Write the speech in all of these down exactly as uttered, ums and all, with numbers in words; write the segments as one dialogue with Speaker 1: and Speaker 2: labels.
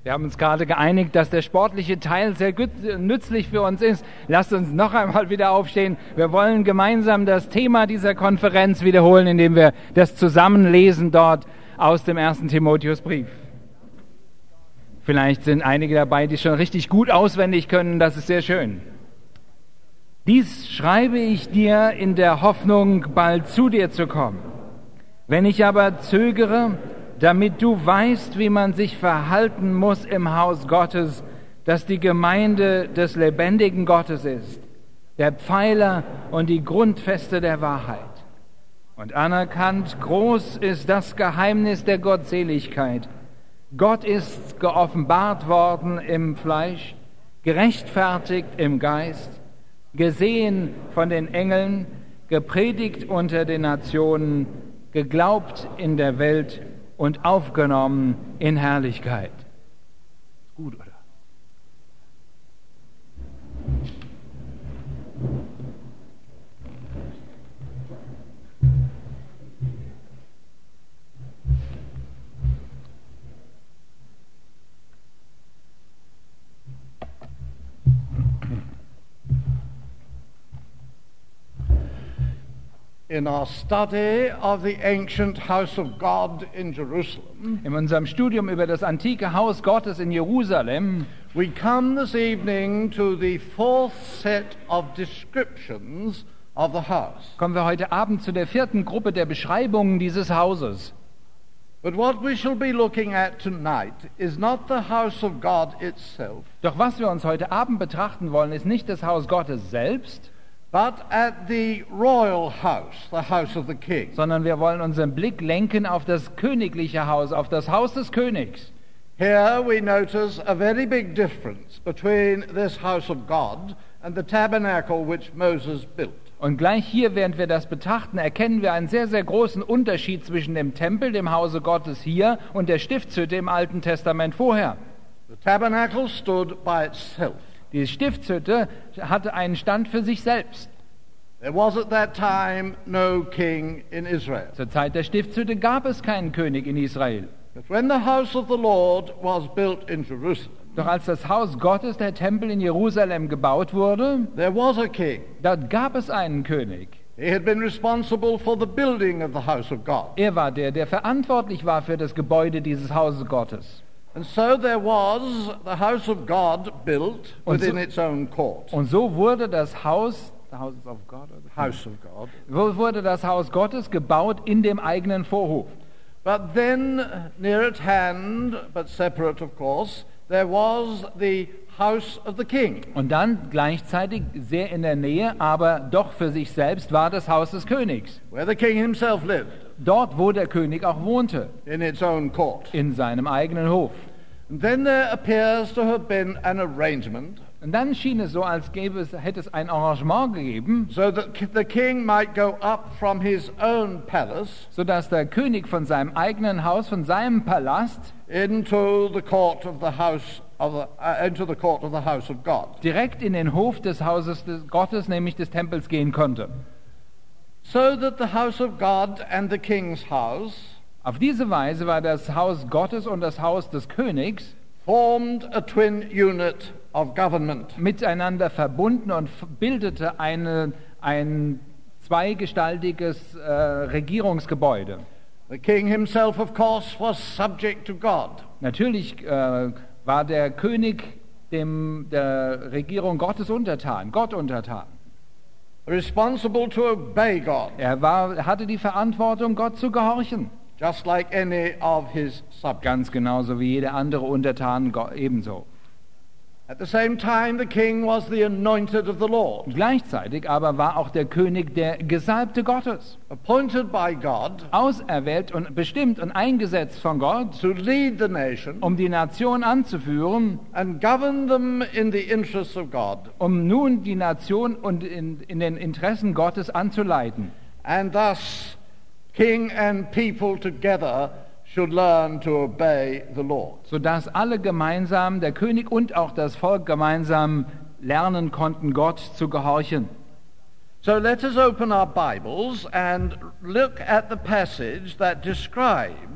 Speaker 1: Wir haben uns gerade geeinigt, dass der sportliche Teil sehr gut, nützlich für uns ist. Lasst uns noch einmal wieder aufstehen. Wir wollen gemeinsam das Thema dieser Konferenz wiederholen, indem wir das zusammenlesen dort aus dem ersten Timotheusbrief. Vielleicht sind einige dabei, die schon richtig gut auswendig können. Das ist sehr schön. Dies schreibe ich dir in der Hoffnung, bald zu dir zu kommen. Wenn ich aber zögere, damit du weißt, wie man sich verhalten muss im Haus Gottes, das die Gemeinde des lebendigen Gottes ist, der Pfeiler und die Grundfeste der Wahrheit. Und anerkannt, groß ist das Geheimnis der Gottseligkeit. Gott ist geoffenbart worden im Fleisch, gerechtfertigt im Geist, gesehen von den Engeln, gepredigt unter den Nationen, geglaubt in der Welt und aufgenommen in Herrlichkeit. Gut, oder?
Speaker 2: In our study of the ancient house of God in Jerusalem,
Speaker 1: in unserem Studium über das antike Haus Gottes in Jerusalem,
Speaker 2: we come this evening to the fourth set of descriptions of the house.
Speaker 1: Kommen wir heute Abend zu der vierten Gruppe der Beschreibungen dieses Hauses.
Speaker 2: But what we shall be looking at tonight is not the house of God itself.
Speaker 1: Doch was wir uns heute Abend betrachten wollen, ist nicht das Haus Gottes selbst,
Speaker 2: but at the royal house, the house of the king.
Speaker 1: Sondern wir wollen unseren Blick lenken auf das königliche Haus, auf das Haus des Königs.
Speaker 2: Here we notice a very big difference between this house of God and the tabernacle which Moses built.
Speaker 1: Und gleich hier, während wir das betrachten, erkennen wir einen sehr, sehr großen Unterschied zwischen dem Tempel, dem Hause Gottes hier, und der Stiftshütte im Alten Testament vorher.
Speaker 2: The tabernacle stood by itself.
Speaker 1: Die Stiftshütte hatte einen Stand für sich selbst.
Speaker 2: There was at that time no king in Israel.
Speaker 1: Zur Zeit der Stiftshütte gab es keinen König in Israel.
Speaker 2: But when the house of the Lord was built in Jerusalem,
Speaker 1: Doch als das Haus Gottes, der Tempel in Jerusalem, gebaut wurde,
Speaker 2: there was a king.
Speaker 1: dort gab es einen König.
Speaker 2: He had been responsible for the building of the house of God.
Speaker 1: Er war der, der verantwortlich war für das Gebäude dieses Hauses Gottes.
Speaker 2: And so there was the house of God built within
Speaker 1: so,
Speaker 2: its own court.
Speaker 1: Und so wurde das Haus, the house of God, or the
Speaker 2: house of God,
Speaker 1: so wurde das Haus Gottes gebaut in dem eigenen Vorhof.
Speaker 2: But then, near at hand, but separate of course, there was the house of the king.
Speaker 1: Und dann gleichzeitig sehr in der Nähe, aber doch für sich selbst, war das Haus des Königs.
Speaker 2: Where the king himself lived.
Speaker 1: Dort, wo der König auch wohnte.
Speaker 2: In its own court.
Speaker 1: In seinem eigenen Hof.
Speaker 2: And then there appears to have been an arrangement.
Speaker 1: Und dann schien es so, als gäbe es, hätte es ein Arrangement gegeben,
Speaker 2: so that the king might go up from his own palace,
Speaker 1: so dass der König von seinem eigenen Haus, von seinem Palast,
Speaker 2: into the court of the house of the, uh, into the court of the house of God,
Speaker 1: direkt in den Hof des Hauses des Gottes, nämlich des Tempels, gehen konnte.
Speaker 2: So that the house of God and the king's house,
Speaker 1: auf diese Weise war das Haus Gottes und das Haus des Königs
Speaker 2: formed a twin unit of government.
Speaker 1: Miteinander verbunden und bildete eine, ein zweigestaltiges äh, Regierungsgebäude.
Speaker 2: The king himself, of course, was subject to God.
Speaker 1: Natürlich äh, war der König dem der Regierung Gottes untertan, Gott untertan.
Speaker 2: Responsible to obey God.
Speaker 1: Er war, hatte die Verantwortung, Gott zu gehorchen.
Speaker 2: Just like any of his subjects.
Speaker 1: Ganz genauso wie jeder andere Untertan ebenso.
Speaker 2: At the same time, the king was the anointed of the Lord.
Speaker 1: Gleichzeitig aber war auch der König der Gesalbte Gottes.
Speaker 2: Appointed by God.
Speaker 1: Auserwählt und bestimmt und eingesetzt von Gott.
Speaker 2: To lead the nation.
Speaker 1: Um die Nation anzuführen.
Speaker 2: And govern them in the interests of God.
Speaker 1: Um nun die Nation und in, in den Interessen Gottes anzuleiten.
Speaker 2: And thus, king and people together should learn to obey the Lord.
Speaker 1: Sodass alle gemeinsam, der König und auch das Volk gemeinsam lernen konnten, Gott zu gehorchen.
Speaker 2: So let us open our Bibles and look at the passage that describes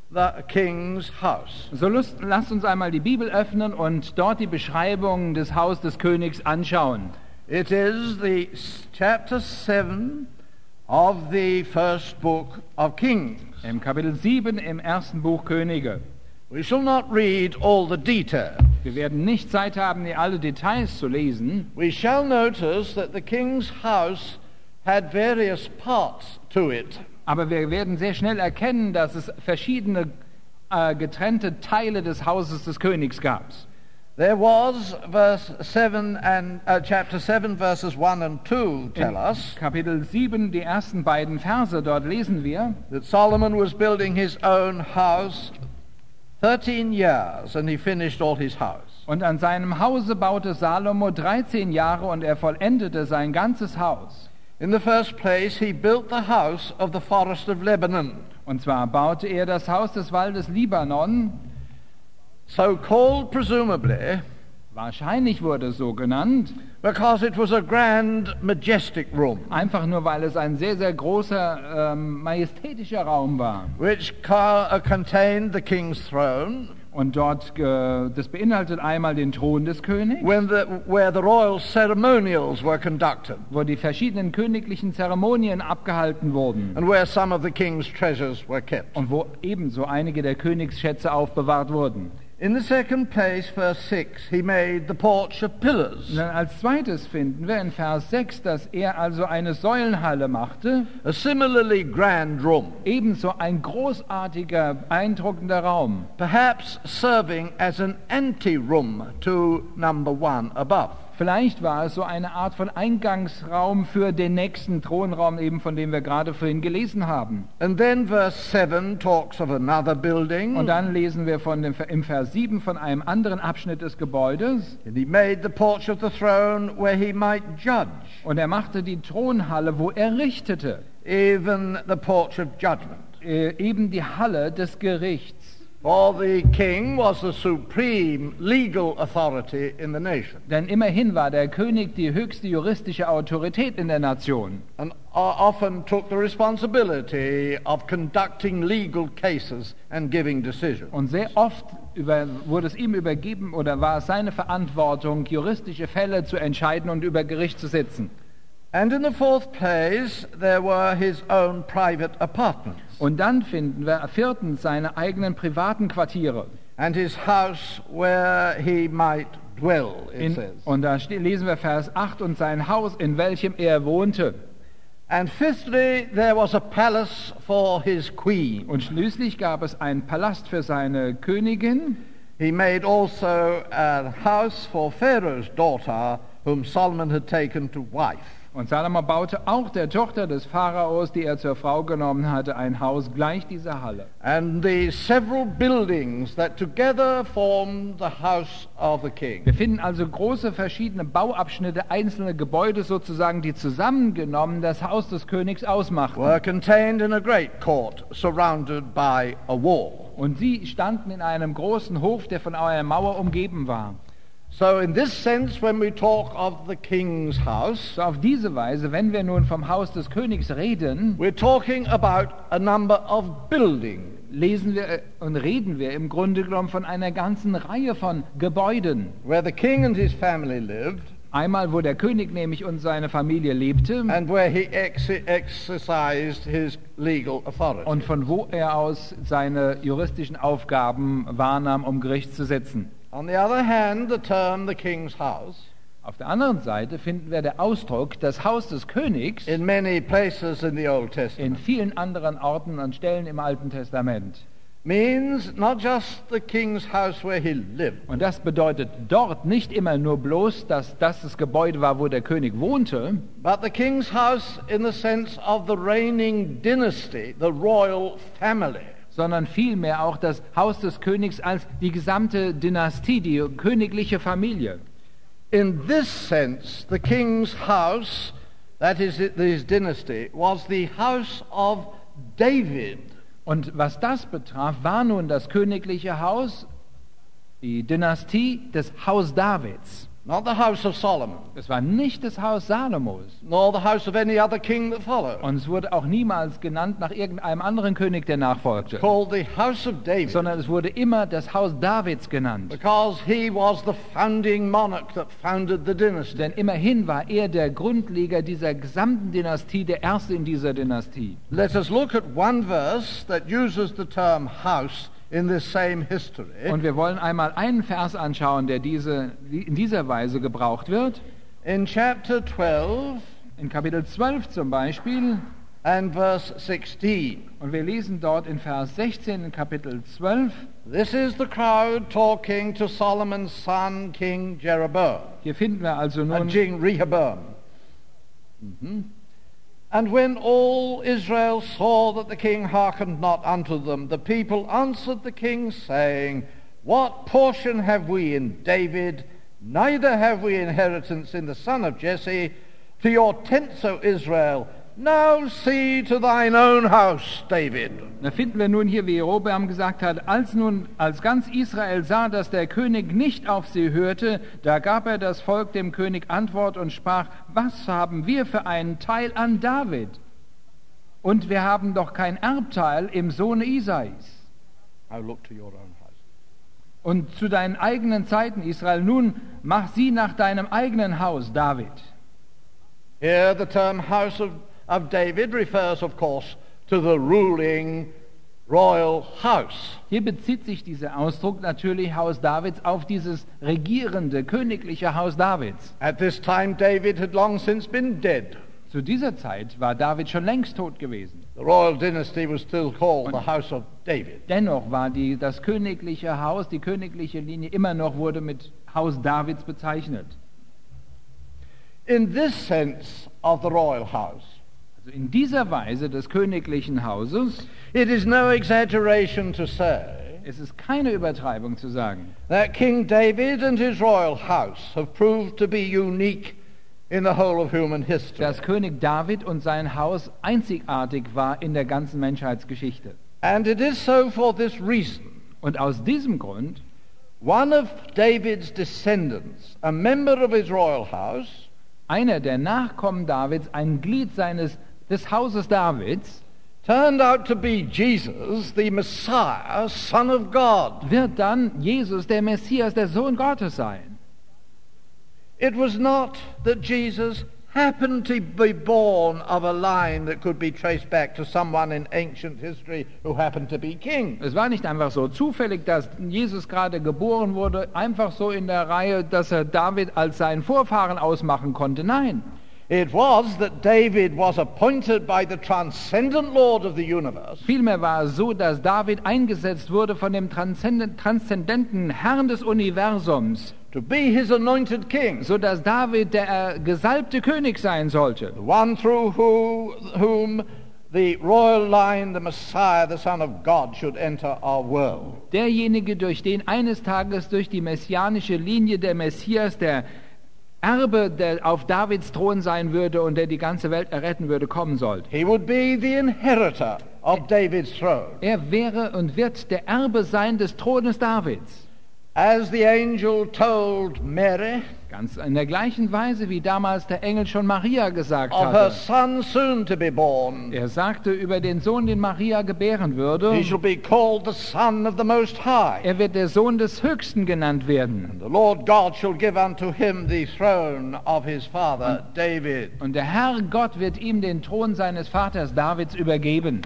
Speaker 2: the king's house.
Speaker 1: So lust, lasst uns einmal die Bibel öffnen und dort die Beschreibung des Haus des Königs anschauen.
Speaker 2: It is the chapter seven of the first book of Kings.
Speaker 1: Im Kapitel sieben im ersten Buch Könige.
Speaker 2: We shall not read all the detail.
Speaker 1: Wir werden nicht Zeit haben, hier alle Details zu lesen.
Speaker 2: We shall notice that the king's house had various parts to it.
Speaker 1: Aber wir werden sehr schnell erkennen, dass es verschiedene äh, getrennte Teile des Hauses des Königs gab.
Speaker 2: There was verse seven and uh, chapter seven verses one and two tell us
Speaker 1: Kapitel sieben, die ersten beiden Verse, dort lesen wir,
Speaker 2: that Solomon was building his own house thirteen years and he finished all his house.
Speaker 1: und an seinem Hause baute Salomo dreizehn Jahre und er vollendete sein ganzes Haus.
Speaker 2: In the first place, he built the house of the forest of Lebanon,
Speaker 1: Und zwar baute er das Haus des Waldes Libanon,
Speaker 2: so called presumably
Speaker 1: wahrscheinlich wurde es so genannt,
Speaker 2: because it was a grand, majestic room,
Speaker 1: einfach nur weil es ein sehr, sehr großer, ähm, majestätischer Raum war.
Speaker 2: which ca- uh, contained the king's throne,
Speaker 1: Und dort, äh, das beinhaltet einmal den Thron des Königs,
Speaker 2: when the, where the royal ceremonials were conducted,
Speaker 1: wo die verschiedenen königlichen Zeremonien abgehalten wurden
Speaker 2: and where some of the king's treasures were kept.
Speaker 1: und wo ebenso einige der Königsschätze aufbewahrt wurden.
Speaker 2: In the second place, verse six, he made the porch of pillars,
Speaker 1: Und dann als zweites finden wir in Vers sechs, dass er also eine Säulenhalle machte,
Speaker 2: a similarly grand room,
Speaker 1: ebenso ein großartiger, beeindruckender Raum,
Speaker 2: perhaps serving as an anteroom to number one above.
Speaker 1: vielleicht war es so eine Art von Eingangsraum für den nächsten Thronraum, eben von dem wir gerade vorhin gelesen haben.
Speaker 2: And then verse seven talks of another building,
Speaker 1: Und dann lesen wir von dem, im Vers sieben von einem anderen Abschnitt des Gebäudes.
Speaker 2: and he made the porch of the throne where he might judge,
Speaker 1: Und er machte die Thronhalle, wo er richtete,
Speaker 2: even the porch of judgment.
Speaker 1: äh, eben die Halle des Gerichts.
Speaker 2: For the king was the supreme legal authority in the nation,
Speaker 1: Denn immerhin war der König die höchste juristische Autorität in der Nation.
Speaker 2: and o- often took the responsibility of conducting legal cases and giving decisions.
Speaker 1: Und sehr oft über, wurde es ihm übergeben oder war es seine Verantwortung, juristische Fälle zu entscheiden und über Gericht zu sitzen.
Speaker 2: And in the fourth place, there were his own private apartments,
Speaker 1: Und dann finden wir viertens seine eigenen privaten Quartiere.
Speaker 2: and his house where he might dwell, it
Speaker 1: In,
Speaker 2: says.
Speaker 1: und da ste- lesen wir Vers acht, und sein Haus, in welchem er wohnte.
Speaker 2: And fifthly, there was a palace for his queen.
Speaker 1: Und schließlich gab es einen Palast für seine Königin.
Speaker 2: He made also a house for Pharaoh's daughter, whom Solomon had taken to wife.
Speaker 1: Und Salomo baute auch der Tochter des Pharaos, die er zur Frau genommen hatte, ein Haus gleich dieser Halle.
Speaker 2: And the several buildings that together formed the house of the king.
Speaker 1: Wir finden also große verschiedene Bauabschnitte, einzelne Gebäude sozusagen, die zusammengenommen das Haus des Königs ausmachten.
Speaker 2: Were contained in a great court surrounded by a wall.
Speaker 1: Und sie standen in einem großen Hof, der von einer Mauer umgeben war.
Speaker 2: So in this sense, when we talk of the king's house,
Speaker 1: So auf diese Weise, wenn wir nun vom Haus des Königs reden,
Speaker 2: we're talking about a number of buildings,
Speaker 1: lesen wir äh, und reden wir im Grunde genommen von einer ganzen Reihe von Gebäuden.
Speaker 2: where the king and his family lived,
Speaker 1: Einmal, wo der König nämlich und seine Familie lebte
Speaker 2: and where he ex- exercised his legal authority.
Speaker 1: und von wo er aus seine juristischen Aufgaben wahrnahm, um Gericht zu sitzen.
Speaker 2: On the other hand, the term the king's house,
Speaker 1: Auf der anderen Seite finden wir der Ausdruck das Haus des Königs
Speaker 2: in many places in the Old
Speaker 1: in
Speaker 2: Testament,
Speaker 1: vielen anderen Orten und Stellen im Alten Testament.
Speaker 2: means not just the king's house where he lived,
Speaker 1: Und das bedeutet dort nicht immer nur bloß, dass das das Gebäude war, wo der König wohnte,
Speaker 2: but the king's house in the sense of the reigning dynasty, the royal family.
Speaker 1: sondern vielmehr auch das Haus des Königs als die gesamte Dynastie, die königliche Familie.
Speaker 2: In this sense, the king's house, that is his dynasty, was the house of David.
Speaker 1: Und was das betraf, war nun das königliche Haus, die Dynastie des Haus Davids.
Speaker 2: Not the house of Solomon,
Speaker 1: Es war nicht das Haus Salomos.
Speaker 2: nor the house of any other king that followed.
Speaker 1: Und es wurde auch niemals genannt nach irgendeinem anderen König, der nachfolgte.
Speaker 2: Called the house of David,
Speaker 1: Sondern es wurde immer das Haus Davids genannt.
Speaker 2: because he was the founding monarch that founded the dynasty.
Speaker 1: Denn immerhin war er der Grundleger dieser gesamten Dynastie, der erste in dieser Dynastie.
Speaker 2: Let us look at one verse that uses the term house in this same history.
Speaker 1: Und wir wollen einmal einen Vers anschauen, der diese, in dieser Weise gebraucht wird.
Speaker 2: In chapter twelve
Speaker 1: In Kapitel zwölf zum Beispiel.
Speaker 2: and verse sixteen.
Speaker 1: Und wir lesen dort in Vers sechzehn in Kapitel zwölf.
Speaker 2: This is the crowd talking to Solomon's son, King Jeroboam.
Speaker 1: Hier finden wir also
Speaker 2: Uh,
Speaker 1: nun
Speaker 2: King Rehoboam. Mhm. And when all Israel saw that the king hearkened not unto them, the people answered the king, saying, What portion have we in David? Neither have we inheritance in the son of Jesse. To your tents, O Israel, now see to thine own house, David.
Speaker 1: Da finden wir nun hier, wie Jerobeam gesagt hat, als nun, als ganz Israel sah, dass der König nicht auf sie hörte, da gab er das Volk dem König Antwort und sprach, was haben wir für einen Teil an David? Und wir haben doch kein Erbteil im Sohne Isais.
Speaker 2: Now look to your own house.
Speaker 1: Und zu deinen eigenen Zeiten, Israel, nun mach sie nach deinem eigenen Haus, David.
Speaker 2: Here the term house of, of David refers, of course, to the ruling royal house.
Speaker 1: Hier bezieht sich dieser Ausdruck natürlich Haus Davids auf dieses regierende, königliche Haus Davids.
Speaker 2: At this time, David had long since been dead.
Speaker 1: Zu dieser Zeit war David schon längst tot gewesen.
Speaker 2: The royal dynasty was still called the House of David.
Speaker 1: Dennoch war die, das königliche Haus, die königliche Linie immer noch wurde mit Haus Davids bezeichnet.
Speaker 2: In this sense of the royal house,
Speaker 1: Also in dieser Weise des königlichen Hauses,
Speaker 2: it is no exaggeration to say
Speaker 1: es ist keine Übertreibung zu sagen,
Speaker 2: that King David and his royal house have proved to be unique in the whole of human history.
Speaker 1: dass König David und sein Haus einzigartig war in der ganzen Menschheitsgeschichte.
Speaker 2: And it is so for this reason.
Speaker 1: Und aus diesem Grund,
Speaker 2: One of David's descendants, a member of his royal house,
Speaker 1: einer der Nachkommen Davids, ein Glied seines, des Hauses Davids,
Speaker 2: turned out to be Jesus, the Messiah, Son of God.
Speaker 1: wird dann Jesus, der Messias, der Sohn Gottes sein.
Speaker 2: It was not that Jesus happened to be born of a line that could be traced back to someone in ancient history who happened to be king.
Speaker 1: Es war nicht einfach so zufällig, dass Jesus gerade geboren wurde, einfach so in der Reihe, dass er David als seinen Vorfahren ausmachen konnte. Nein,
Speaker 2: It was that David was appointed by the transcendent Lord of the universe
Speaker 1: vielmehr war es so, dass David eingesetzt wurde von dem transzenden- transzendenten Herrn des Universums,
Speaker 2: to be his anointed king,
Speaker 1: so dass David der äh, gesalbte König sein sollte.
Speaker 2: the one through who, whom the royal line, the Messiah, the Son of God, should enter our world.
Speaker 1: Derjenige, durch den eines Tages durch die messianische Linie der Messias, der Erbe, der auf Davids Thron sein würde und der die ganze Welt erretten würde, kommen sollte.
Speaker 2: He would be the inheritor of David's throne.
Speaker 1: Er wäre und wird der Erbe sein des Thrones Davids.
Speaker 2: As the angel told Mary
Speaker 1: Ganz in der gleichen Weise, wie damals der Engel schon Maria gesagt
Speaker 2: of her
Speaker 1: hatte.
Speaker 2: son soon to be born,
Speaker 1: Er sagte über den Sohn, den Maria gebären würde,
Speaker 2: he shall be called the Son of the Most High.
Speaker 1: er wird der Sohn des Höchsten genannt werden.
Speaker 2: The Lord God shall give unto him the throne of his father David.
Speaker 1: Und der Herr Gott wird ihm den Thron seines Vaters Davids übergeben.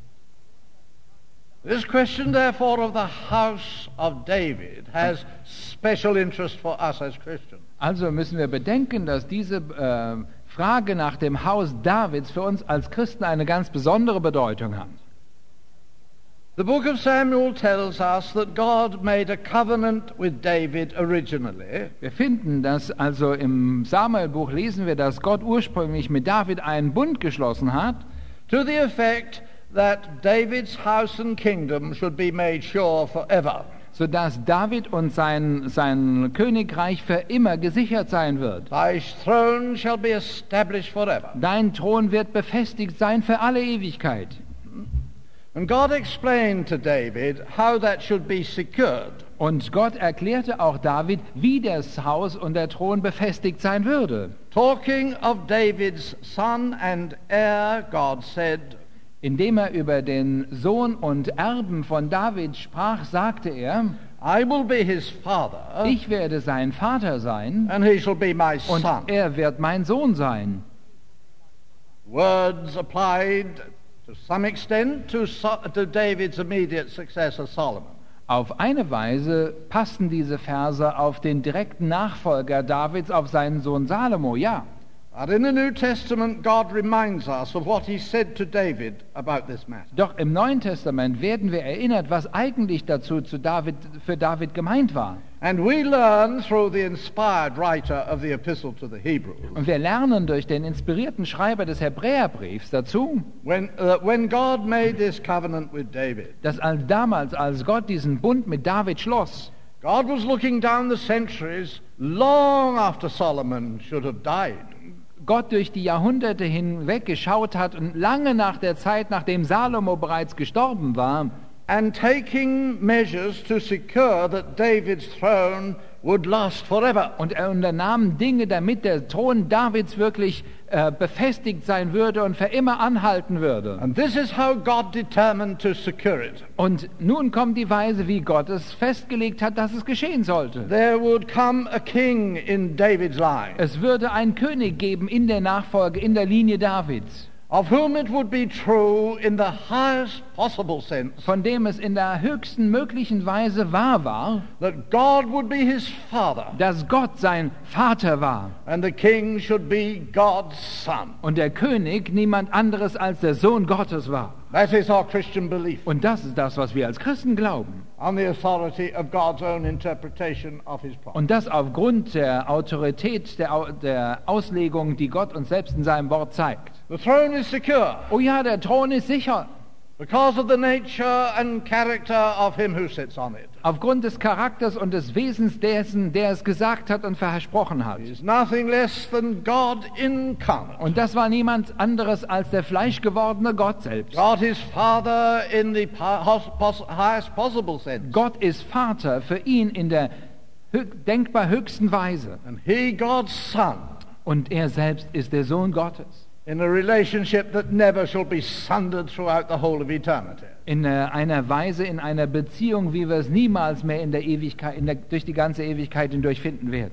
Speaker 2: This question, therefore, of the house of David has special interest for us as Christians.
Speaker 1: Also müssen wir bedenken, dass diese äh, Frage nach dem Haus Davids für uns als Christen eine ganz besondere Bedeutung hat.
Speaker 2: The book of Samuel tells us that God made a covenant with David originally,
Speaker 1: Wir finden, dass also im Samuelbuch lesen wir, dass Gott ursprünglich mit David einen Bund geschlossen hat,
Speaker 2: to the effect that David's house and kingdom should be made sure forever.
Speaker 1: sodass David und sein, sein Königreich für immer gesichert sein wird.
Speaker 2: Thy throne shall be established forever.
Speaker 1: Dein Thron wird befestigt sein für alle Ewigkeit.
Speaker 2: And God explained to David how that should be secured.
Speaker 1: Und Gott erklärte auch David, wie das Haus und der Thron befestigt sein würde.
Speaker 2: Talking of David's son and heir, God said,
Speaker 1: Indem er über den Sohn und Erben von David sprach, sagte er,
Speaker 2: I will be his father,
Speaker 1: ich werde sein Vater sein
Speaker 2: and he shall be my
Speaker 1: und
Speaker 2: son.
Speaker 1: er wird mein Sohn sein.
Speaker 2: Words applied to some extent to, so- to David's immediate successor Solomon.
Speaker 1: Auf eine Weise passten diese Verse auf den direkten Nachfolger Davids, auf seinen Sohn Salomo, ja.
Speaker 2: But in the New Testament, God reminds us of what he said to David about this matter.
Speaker 1: Doch im Neuen Testament werden wir erinnert, was eigentlich dazu zu David, für David gemeint war.
Speaker 2: And we learn through the inspired writer of the epistle to the Hebrews,
Speaker 1: Und wir lernen durch den inspirierten Schreiber des Hebräerbriefs dazu,
Speaker 2: when, uh, when God made this covenant with David,
Speaker 1: dass als damals, als Gott diesen Bund mit David schloss,
Speaker 2: God was looking down the centuries long after Solomon should have died.
Speaker 1: Gott durch die Jahrhunderte hinweg geschaut hat und lange nach der Zeit, nachdem Salomo bereits gestorben war,
Speaker 2: and taking measures to secure that David's throne would last forever.
Speaker 1: und er unternahm Dinge, damit der Thron Davids wirklich äh, befestigt sein würde und für immer anhalten würde.
Speaker 2: And this is how God determined to secure it.
Speaker 1: Und nun kommt die Weise, wie Gott es festgelegt hat, dass es geschehen sollte.
Speaker 2: There would come a king in David's line,
Speaker 1: Es würde einen König geben in der Nachfolge, in der Linie Davids,
Speaker 2: of whom it would be true in the highest possible sense
Speaker 1: von dem es in der höchsten möglichen Weise wahr war,
Speaker 2: that God would be his father
Speaker 1: dass Gott sein Vater war
Speaker 2: and the king should be God's son.
Speaker 1: und der König niemand anderes als der Sohn Gottes war.
Speaker 2: That is our Christian belief
Speaker 1: Und das ist das, was wir als Christen glauben.
Speaker 2: on the authority of God's own interpretation of his promise.
Speaker 1: Und das aufgrund der Autorität der, Au- der Auslegung, die Gott uns selbst in seinem Wort zeigt.
Speaker 2: The throne is secure
Speaker 1: Oh ja, der Thron ist sicher.
Speaker 2: because of the nature and character of him who sits on it.
Speaker 1: Aufgrund des Charakters und des Wesens dessen, der es gesagt hat und versprochen hat.
Speaker 2: He is nothing less than God incarnate.
Speaker 1: Und das war niemand anderes als der fleischgewordene Gott selbst.
Speaker 2: God is Father in the po- hos- pos- highest possible sense.
Speaker 1: Gott ist Vater für ihn in der hö- denkbar höchsten Weise.
Speaker 2: And he, God's Son,
Speaker 1: Und er selbst ist der Sohn Gottes.
Speaker 2: in a relationship that never shall be sundered throughout the whole of eternity.
Speaker 1: In äh, einer Weise, in einer Beziehung, wie wir es niemals mehr in der Ewigkeit, in der, durch die ganze Ewigkeit hindurch finden werden.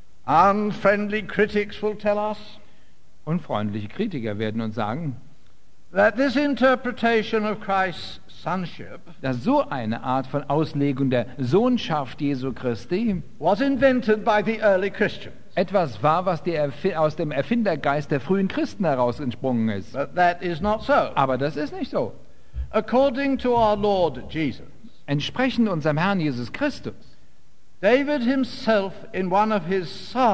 Speaker 2: Unfriendly critics will tell us
Speaker 1: Unfreundliche Kritiker werden uns sagen,
Speaker 2: that this interpretation of Christ's sonship
Speaker 1: dass so eine Art von Auslegung der Sohnschaft Jesu Christi
Speaker 2: was invented by the early Christians.
Speaker 1: etwas war, was die Erfi- aus dem Erfindergeist der frühen Christen heraus entsprungen ist.
Speaker 2: But that is not so.
Speaker 1: Aber das ist nicht so.
Speaker 2: According to our Lord Jesus,
Speaker 1: Entsprechend unserem Herrn Jesus Christus
Speaker 2: David himself in one of his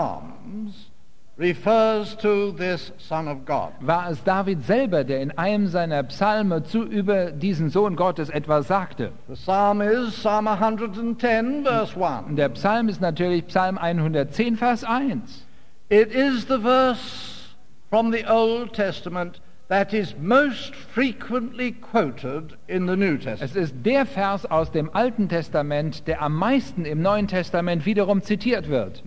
Speaker 2: psalms refers to this Son of God.
Speaker 1: war es David selber, der in einem seiner Psalme zu über diesen Sohn Gottes etwas sagte.
Speaker 2: The psalm is Psalm one ten, verse
Speaker 1: Und
Speaker 2: one.
Speaker 1: der Psalm ist natürlich Psalm hundertzehn, Vers eins.
Speaker 2: It is the verse from the Old Testament that is most frequently quoted in the New Testament.
Speaker 1: Es ist der Vers aus dem Alten Testament, der am meisten im Neuen Testament wiederum zitiert wird.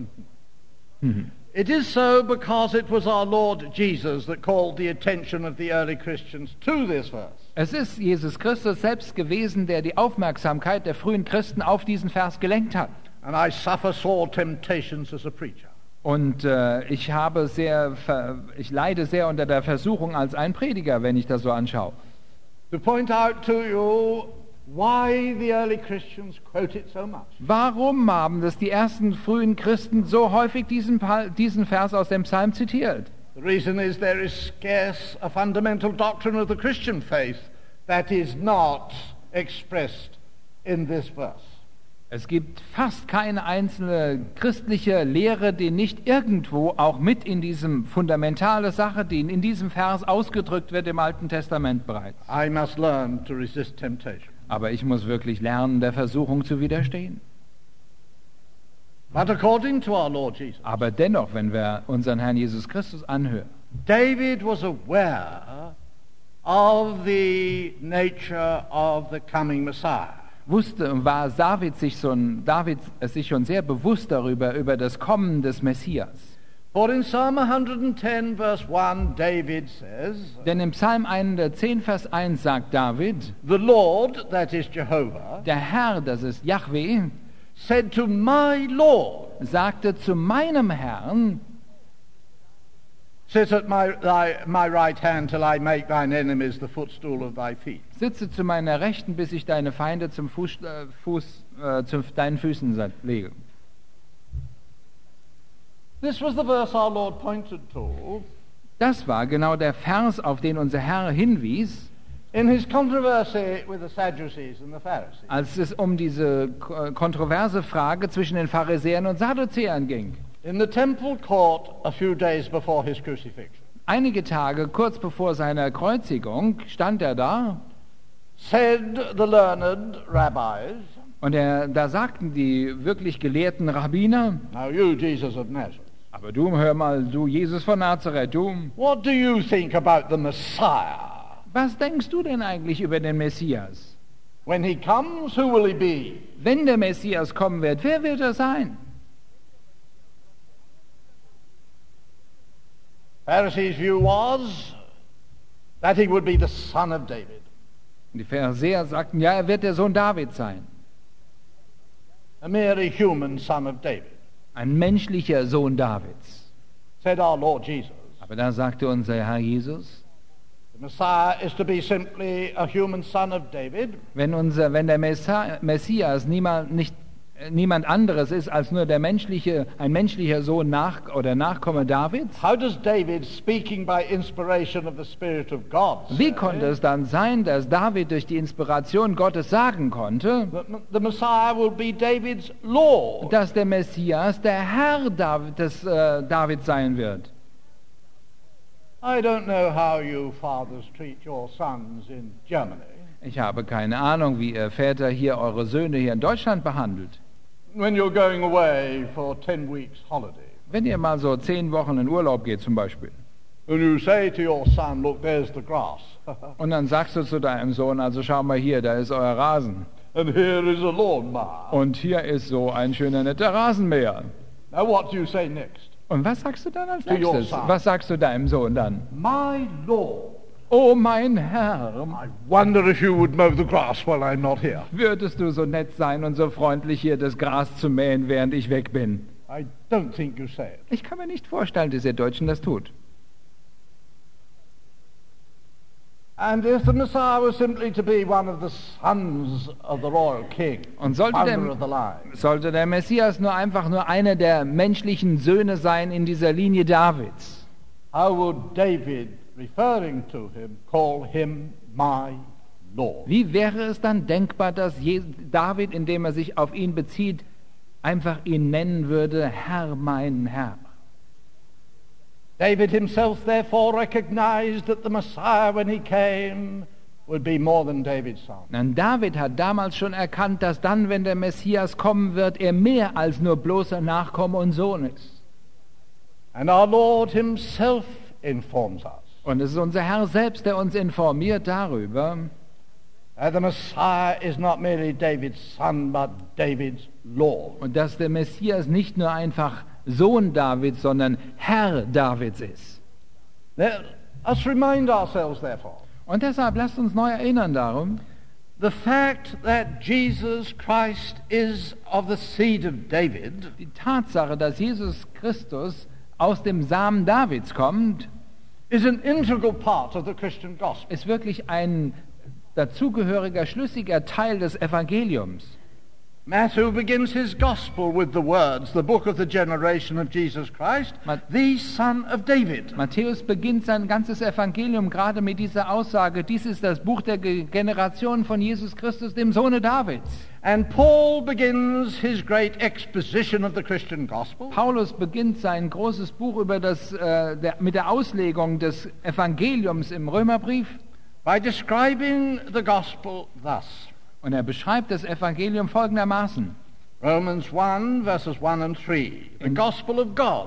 Speaker 2: It is so because it was our Lord Jesus that called the attention of the early Christians to this verse.
Speaker 1: Es ist Jesus Christus selbst gewesen, der die Aufmerksamkeit der frühen Christen auf diesen Vers gelenkt hat.
Speaker 2: And I suffer sore temptations as a preacher.
Speaker 1: Und äh, ich habe sehr, ver- ich leide sehr unter der Versuchung als ein Prediger, wenn ich das so anschaue.
Speaker 2: To point out to you why the early Christians quote it so much.
Speaker 1: Warum haben das die ersten frühen Christen so häufig diesen, Pa- diesen Vers aus dem Psalm zitiert?
Speaker 2: The reason is there is scarce a fundamental doctrine of the Christian faith that is not expressed in this verse.
Speaker 1: Es gibt fast keine einzelne christliche Lehre, die nicht irgendwo auch mit in diesem fundamentale Sache, die in diesem Vers ausgedrückt wird im Alten Testament bereits.
Speaker 2: I must learn to resist temptation.
Speaker 1: Aber ich muss wirklich lernen, der Versuchung zu widerstehen.
Speaker 2: But according to our Lord Jesus,
Speaker 1: Aber dennoch, wenn wir unseren Herrn Jesus Christus anhören,
Speaker 2: David was aware of the nature of the coming Messiah.
Speaker 1: wusste und war David sich, so ein, David sich schon sehr bewusst darüber, über das Kommen des Messias.
Speaker 2: For in Psalm one ten, verse one, David says,
Speaker 1: Denn im Psalm hundertzehn, Vers eins sagt David,
Speaker 2: the Lord, that is Jehovah,
Speaker 1: der Herr, das ist Jahwe,
Speaker 2: said to my Lord,
Speaker 1: sagte zu meinem Herrn,
Speaker 2: sit at my, thy, my right hand till I make thine enemies the footstool of thy feet.
Speaker 1: sitze zu meiner Rechten, bis ich deine Feinde zum Fuß, äh, Fuß äh, zu deinen Füßen lege.
Speaker 2: This was the verse our Lord pointed to
Speaker 1: Das war genau der Vers, auf den unser Herr hinwies,
Speaker 2: in his controversy with the Sadducees and the Pharisees.
Speaker 1: als es um diese k- kontroverse Frage zwischen den Pharisäern und Sadduzäern ging.
Speaker 2: In the temple court a few days before his crucifixion,
Speaker 1: Einige Tage kurz bevor seiner Kreuzigung stand er da
Speaker 2: said the learned rabbis,
Speaker 1: und er, da sagten die wirklich gelehrten Rabbiner,
Speaker 2: now you, Jesus of Nazareth,
Speaker 1: aber du, hör mal, du Jesus von Nazareth, du,
Speaker 2: what do you think about the Messiah?
Speaker 1: was denkst du denn eigentlich über den Messias?
Speaker 2: When he comes, who will he be?
Speaker 1: Wenn der Messias kommen wird, wer wird er sein?
Speaker 2: Pharisees' view was that he would be the son of David.
Speaker 1: Und die Pharisäer sagten, ja, er wird der Sohn Davids sein.
Speaker 2: A merely human son of David.
Speaker 1: Ein menschlicher Sohn Davids.
Speaker 2: Said our Lord Jesus,
Speaker 1: Aber da sagte unser Herr Jesus,
Speaker 2: the Messiah is to be simply a human son of David,
Speaker 1: wenn, unser, wenn der Messa- Messias niemand, nicht, äh, niemand anderes ist als nur der menschliche, ein menschlicher Sohn nach, oder Nachkomme Davids,
Speaker 2: how does David, speaking by inspiration of the Spirit of God,
Speaker 1: wie
Speaker 2: say
Speaker 1: konnte es dann sein, dass David durch die Inspiration Gottes sagen konnte,
Speaker 2: that the Messiah will be David's Lord?
Speaker 1: dass der Messias der Herr David, des äh, Davids sein wird?
Speaker 2: I don't know how you fathers treat your sons in Germany.
Speaker 1: Ich habe keine Ahnung, wie ihr Väter hier eure Söhne hier in Deutschland behandelt.
Speaker 2: When you're going away for ten weeks holiday,
Speaker 1: Wenn ihr mal so zehn Wochen in Urlaub geht zum Beispiel,
Speaker 2: and you say to your son, look, there's the grass,
Speaker 1: und dann sagst du zu deinem Sohn, also schau mal hier, da ist euer Rasen.
Speaker 2: and here is a lawnmower.
Speaker 1: Und hier ist so ein schöner, netter Rasenmäher.
Speaker 2: Now what do you say next?
Speaker 1: Und was sagst du dann als
Speaker 2: To your
Speaker 1: nächstes?
Speaker 2: son.
Speaker 1: Was sagst du deinem Sohn dann?
Speaker 2: My Lord,
Speaker 1: Oh mein Herr,
Speaker 2: I wonder if you would mow the grass while I'm not here.
Speaker 1: würdest du so nett sein und so freundlich hier das Gras zu mähen, während ich weg bin?
Speaker 2: I don't think you say it.
Speaker 1: Ich kann mir nicht vorstellen, dass ihr Deutschen das tut.
Speaker 2: And if the Messiah was simply to be one of the sons of the royal king,
Speaker 1: Und sollte
Speaker 2: founder
Speaker 1: der,
Speaker 2: of the line,
Speaker 1: sollte der Messias nur einfach nur einer der menschlichen Söhne sein in dieser Linie Davids,
Speaker 2: how would David, referring to him, call him my Lord?
Speaker 1: wie wäre es dann denkbar, dass Je- David, indem er sich auf ihn bezieht, einfach ihn nennen würde, Herr, mein Herr?
Speaker 2: David himself therefore recognized that the Messiah, when he came, would be more than David's son.
Speaker 1: Und David hat damals schon erkannt, dass dann, wenn der Messias kommen wird, er mehr als nur bloßer Nachkomme und Sohn ist.
Speaker 2: And our Lord himself informs us
Speaker 1: Und es ist unser Herr selbst, der uns informiert darüber,
Speaker 2: that the Messiah is not merely David's son, but David's Lord.
Speaker 1: und dass der Messias nicht nur einfach Sohn Davids, sondern Herr Davids ist.
Speaker 2: Let us remind ourselves, therefore,
Speaker 1: Und deshalb lasst uns neu erinnern darum,
Speaker 2: the fact that Jesus Christ is of the seed of David
Speaker 1: die Tatsache, dass Jesus Christus aus dem Samen Davids kommt,
Speaker 2: is an integral part of the Christian gospel.
Speaker 1: ist wirklich ein dazugehöriger, schlüssiger Teil des Evangeliums.
Speaker 2: Matthew begins his gospel with the words, the book of the generation of Jesus Christ,
Speaker 1: Ma-
Speaker 2: the son of David.
Speaker 1: Matthäus beginnt sein ganzes Evangelium gerade mit dieser Aussage, dies ist das Buch der Ge- Generation von Jesus Christus, dem Sohne Davids.
Speaker 2: And Paul begins his great exposition of the Christian gospel
Speaker 1: Paulus beginnt sein großes Buch über das, äh, der, mit der Auslegung des Evangeliums im Römerbrief
Speaker 2: by describing the gospel thus.
Speaker 1: und er beschreibt das Evangelium folgendermaßen.
Speaker 2: Romans one, verses one and three. The
Speaker 1: In-
Speaker 2: gospel of God.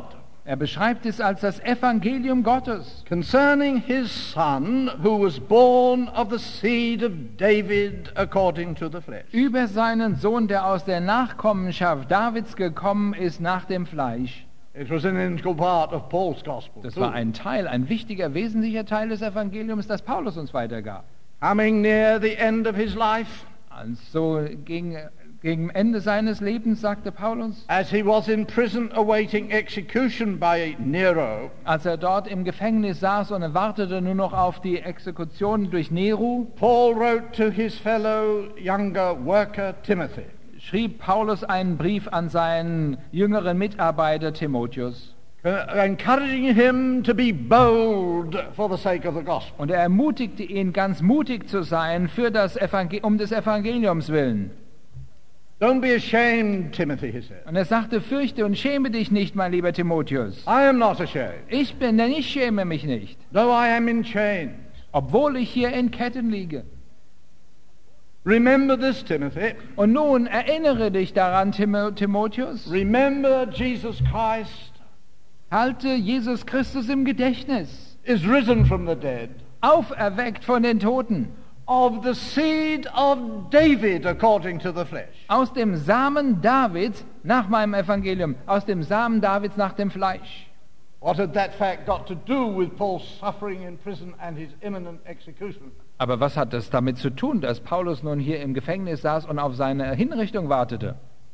Speaker 1: Er beschreibt es als das Evangelium Gottes.
Speaker 2: concerning his son, who was born of the seed of David according to the flesh.
Speaker 1: Über seinen Sohn, der aus der Nachkommenschaft Davids gekommen ist nach dem Fleisch.
Speaker 2: It was an integral part of Paul's gospel.
Speaker 1: Das
Speaker 2: too.
Speaker 1: war ein Teil, ein wichtiger, wesentlicher Teil des Evangeliums, das Paulus uns weitergab.
Speaker 2: Coming near the end of his life,
Speaker 1: Also gegen, gegen Ende seines Lebens, sagte Paulus,
Speaker 2: as he was in prison awaiting execution by Nero,
Speaker 1: als er dort im Gefängnis saß und er wartete nur noch auf die Exekution durch Nero,
Speaker 2: Paul wrote to his fellow younger worker Timothy,
Speaker 1: schrieb Paulus einen Brief an seinen jüngeren Mitarbeiter Timotheus.
Speaker 2: encouraging him to be bold for the sake of the gospel.
Speaker 1: Und er ermutigte ihn, ganz mutig zu sein für das Evangel- um des Evangeliums willen.
Speaker 2: Don't be ashamed, Timothy, he said.
Speaker 1: Und er sagte, fürchte und schäme dich nicht, mein lieber Timotheus.
Speaker 2: I am not ashamed,
Speaker 1: Ich bin, denn ich schäme mich nicht,
Speaker 2: though I am in chains.
Speaker 1: obwohl ich hier in Ketten liege.
Speaker 2: Remember this, Timothy.
Speaker 1: Und nun erinnere dich daran, Tim- Timotheus,
Speaker 2: Remember Jesus Christ
Speaker 1: halte Jesus Christus im Gedächtnis,
Speaker 2: is risen from the dead,
Speaker 1: auferweckt von den Toten,
Speaker 2: of the seed of David according to the flesh.
Speaker 1: aus dem Samen Davids nach meinem Evangelium, aus dem Samen Davids nach dem Fleisch.
Speaker 2: What had that fact got to do with Paul's suffering in prison and his imminent execution?
Speaker 1: Aber was hat das damit zu tun, dass Paulus nun hier im Gefängnis saß und auf seine Hinrichtung wartete,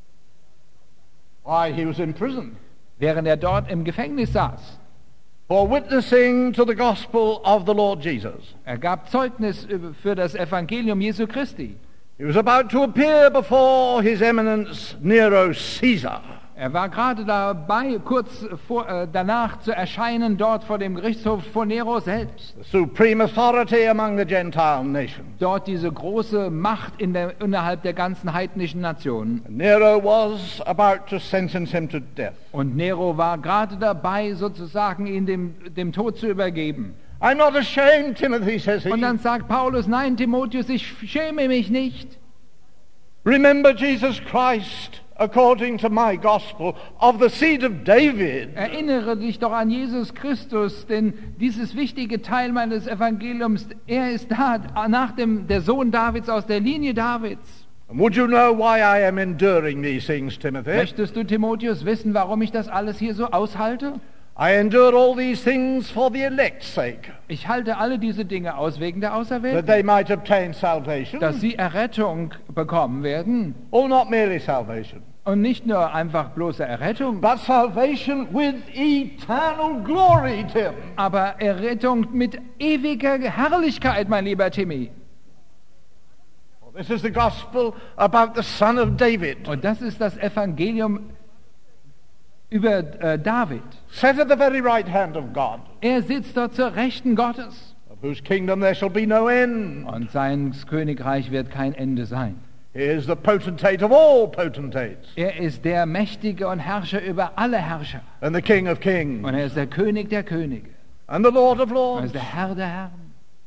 Speaker 2: Why, he was in prison
Speaker 1: während er dort im Gefängnis saß?
Speaker 2: for witnessing to the gospel of the Lord Jesus.
Speaker 1: Er gab Zeugnis für das Evangelium Jesu Christi.
Speaker 2: He was about to appear before His Eminence Nero Caesar.
Speaker 1: Er war gerade dabei, kurz vor, äh, danach zu erscheinen, dort vor dem Gerichtshof von Nero selbst.
Speaker 2: The supreme authority among the Gentile nations.
Speaker 1: Dort diese große Macht in der, innerhalb der ganzen heidnischen Nationen.
Speaker 2: And Nero was about to sentence him to death.
Speaker 1: Und Nero war gerade dabei, sozusagen ihn dem, dem Tod zu übergeben.
Speaker 2: I'm not ashamed, Timothy, says he.
Speaker 1: Und dann sagt Paulus, nein, Timotheus, ich schäme mich nicht.
Speaker 2: Remember Jesus Christ according to my gospel of the seed of David.
Speaker 1: Erinnere dich doch an Jesus Christus, denn dieses wichtige Teil meines Evangeliums, er ist da, nach dem, der Sohn Davids aus der Linie Davids.
Speaker 2: And would you know why I am enduring these things, Timothy?
Speaker 1: Möchtest du, Timotheus, wissen, warum ich das alles hier so aushalte?
Speaker 2: I endure all these things for the elect's sake,
Speaker 1: Ich halte alle diese Dinge aus wegen der
Speaker 2: that
Speaker 1: Auserwählten,
Speaker 2: they might obtain salvation,
Speaker 1: dass sie Errettung bekommen werden.
Speaker 2: or not merely salvation,
Speaker 1: Und nicht nur einfach bloße Errettung,
Speaker 2: but salvation with eternal glory, Tim.
Speaker 1: aber Errettung mit ewiger Herrlichkeit, mein lieber Timmy.
Speaker 2: This is the gospel about the son of David,
Speaker 1: Und das ist das Evangelium über äh, David.
Speaker 2: set at the very right hand of God,
Speaker 1: Er sitzt dort zur Rechten Gottes.
Speaker 2: of whose kingdom there shall be no end.
Speaker 1: Und sein Königreich wird kein Ende sein.
Speaker 2: He is the potentate of all potentates,
Speaker 1: Er ist der Mächtige und Herrscher über alle Herrscher.
Speaker 2: and the King of kings,
Speaker 1: Und er ist der König der Könige.
Speaker 2: and the Lord of
Speaker 1: Er
Speaker 2: lords.
Speaker 1: ist der Herr der Herren.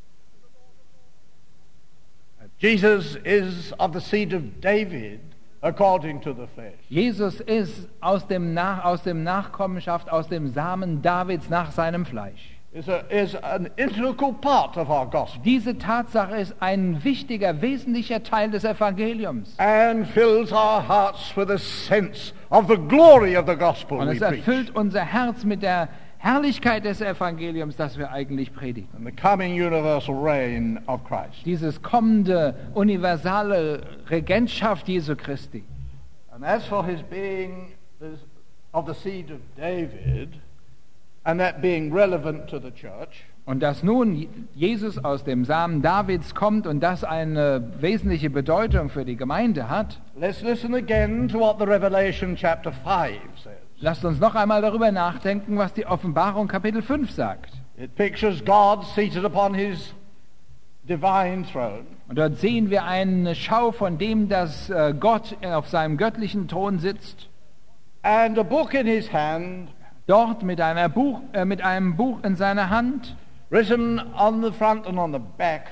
Speaker 2: Jesus is of the seed of David according to the flesh.
Speaker 1: Jesus ist aus dem, Nach aus dem Nachkommenschaft, aus dem Samen Davids nach seinem Fleisch.
Speaker 2: Is, a, is an integral part of our gospel
Speaker 1: Diese Tatsache ist ein wichtiger, wesentlicher Teil des Evangeliums.
Speaker 2: and fills our hearts with a sense of the glory of the gospel
Speaker 1: Und
Speaker 2: we
Speaker 1: es
Speaker 2: preach
Speaker 1: erfüllt unser Herz mit der Herrlichkeit des Evangeliums, das wir eigentlich predigen.
Speaker 2: and the coming universal reign of Christ.
Speaker 1: Dieses kommende, universale Regentschaft Jesu Christi.
Speaker 2: And as for his being the, of the seed of David, and that being relevant to the church,
Speaker 1: Und dass nun Jesus aus dem Samen Davids kommt und das eine wesentliche Bedeutung für die Gemeinde hat,
Speaker 2: let's listen again to what the Revelation chapter five says.
Speaker 1: lasst uns noch einmal darüber nachdenken, was die Offenbarung Kapitel fünf sagt.
Speaker 2: It pictures God seated upon his divine throne,
Speaker 1: Und dort sehen wir eine Schau von dem, dass äh, Gott auf seinem göttlichen Thron sitzt,
Speaker 2: and a book in his hand,
Speaker 1: dort mit, einer Buch, äh, mit einem Buch in seiner Hand.
Speaker 2: written on the front and on the back,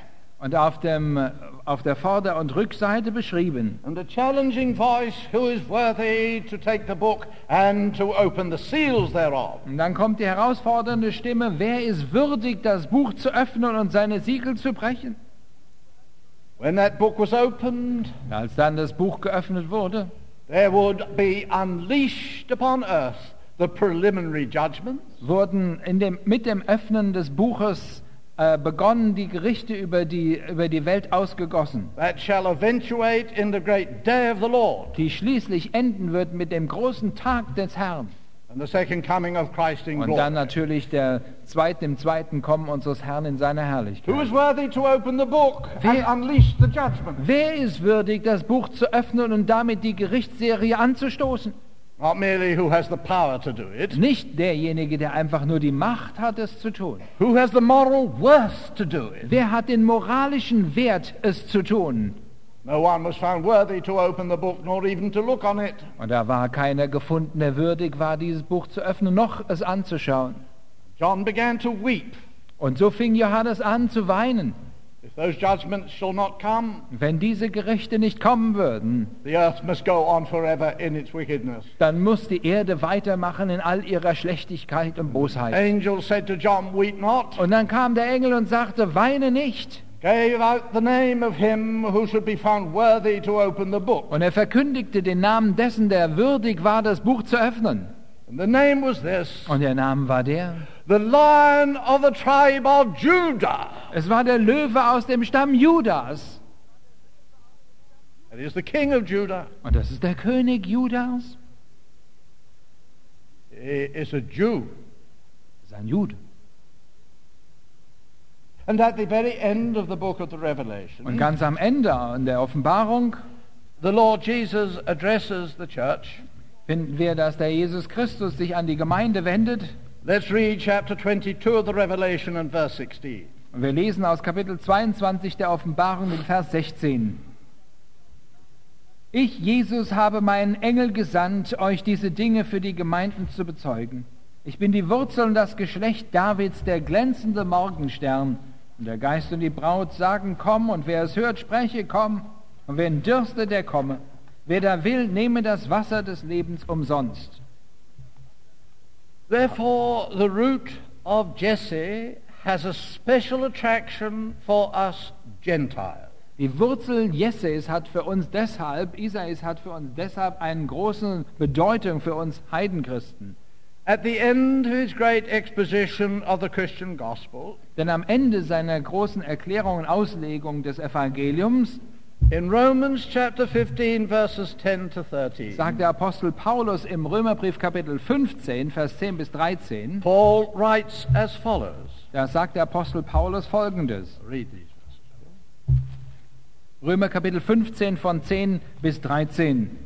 Speaker 1: und auf, dem, auf der Vorder- und Rückseite beschrieben.
Speaker 2: And a challenging voice, who is worthy to take the book and to open the seals thereof.
Speaker 1: Und dann kommt die herausfordernde Stimme, wer ist würdig, das Buch zu öffnen und seine Siegel zu brechen?
Speaker 2: When that book was opened,
Speaker 1: Als dann das Buch geöffnet wurde,
Speaker 2: there would be unleashed upon earth the preliminary judgments.
Speaker 1: wurden in dem, mit dem Öffnen des Buches äh, begonnen, die Gerichte über die, über die Welt ausgegossen,
Speaker 2: That shall eventuate in the great day of the Lord
Speaker 1: die schließlich enden wird mit dem großen Tag des Herrn.
Speaker 2: and the second coming of Christ in
Speaker 1: Und dann
Speaker 2: glory.
Speaker 1: natürlich der zweite, im zweiten Kommen unseres Herrn in seiner
Speaker 2: Who
Speaker 1: Herrlichkeit.
Speaker 2: is worthy to open the book
Speaker 1: Wer-
Speaker 2: and unleash the judgment?
Speaker 1: Wer ist würdig, das Buch zu öffnen und damit die Gerichtsserie anzustoßen?
Speaker 2: Not merely who has the power to do it,
Speaker 1: Nicht derjenige, der einfach nur die Macht hat, es zu tun.
Speaker 2: who has the moral worth to do it.
Speaker 1: Wer hat den moralischen Wert, es zu tun?
Speaker 2: No one was found worthy to open the book, nor even to look on it.
Speaker 1: Und da war keiner gefunden, der würdig war, dieses Buch zu öffnen, noch es anzuschauen.
Speaker 2: John began to weep.
Speaker 1: Und so fing Johannes an zu weinen.
Speaker 2: If those judgments shall not come,
Speaker 1: Wenn diese Gerichte nicht kommen würden,
Speaker 2: the earth must go on forever in its wickedness.
Speaker 1: dann muss die Erde weitermachen in all ihrer Schlechtigkeit und Bosheit.
Speaker 2: Angel said to John, weep not,
Speaker 1: Und dann kam der Engel und sagte, weine nicht.
Speaker 2: gave out the name of him who should be found worthy to open the book.
Speaker 1: Und er verkündigte den Namen dessen, der würdig war, das Buch zu öffnen.
Speaker 2: And the name was this,
Speaker 1: Und der Name war der.
Speaker 2: the Lion of the tribe of Judah.
Speaker 1: Es war der Löwe aus dem Stamm Judas.
Speaker 2: That is the King of Judah.
Speaker 1: Und das ist der König Judas.
Speaker 2: He is a Jew.
Speaker 1: Das ist ein Jude.
Speaker 2: And at the very end of the book of the
Speaker 1: Und
Speaker 2: Revelation,
Speaker 1: ganz am Ende in der Offenbarung
Speaker 2: the Lord Jesus addresses the church.
Speaker 1: finden wir, dass der Jesus Christus sich an die Gemeinde wendet.
Speaker 2: Let's read chapter twenty-two of the Revelation and verse sixteen.
Speaker 1: Und wir lesen aus Kapitel zweiundzwanzig der Offenbarung den Vers sechzehn. Ich, Jesus, habe meinen Engel gesandt, euch diese Dinge für die Gemeinden zu bezeugen. Ich bin die Wurzel und das Geschlecht Davids, der glänzende Morgenstern. Und der Geist und die Braut sagen, komm, und wer es hört, spreche, komm. Und wer dürstet, der komme. Wer da will, nehme das Wasser des Lebens umsonst.
Speaker 2: Therefore, the root of Jesse has a special attraction for us Gentiles.
Speaker 1: Die Wurzel Jesses hat für uns deshalb, Isais hat für uns deshalb eine große Bedeutung für uns Heidenchristen.
Speaker 2: At the end of his great exposition of the Christian gospel,
Speaker 1: Denn am Ende seiner großen Erklärung und Auslegung des Evangeliums
Speaker 2: in Romans chapter fifteen, verses ten to thirteen,
Speaker 1: sagt der Apostel Paulus im Römerbrief Kapitel fünfzehn, Vers zehn bis dreizehn,
Speaker 2: Paul writes as follows.
Speaker 1: da sagt der Apostel Paulus Folgendes.
Speaker 2: Read these verses.
Speaker 1: Römer Kapitel fünfzehn von zehn bis dreizehn.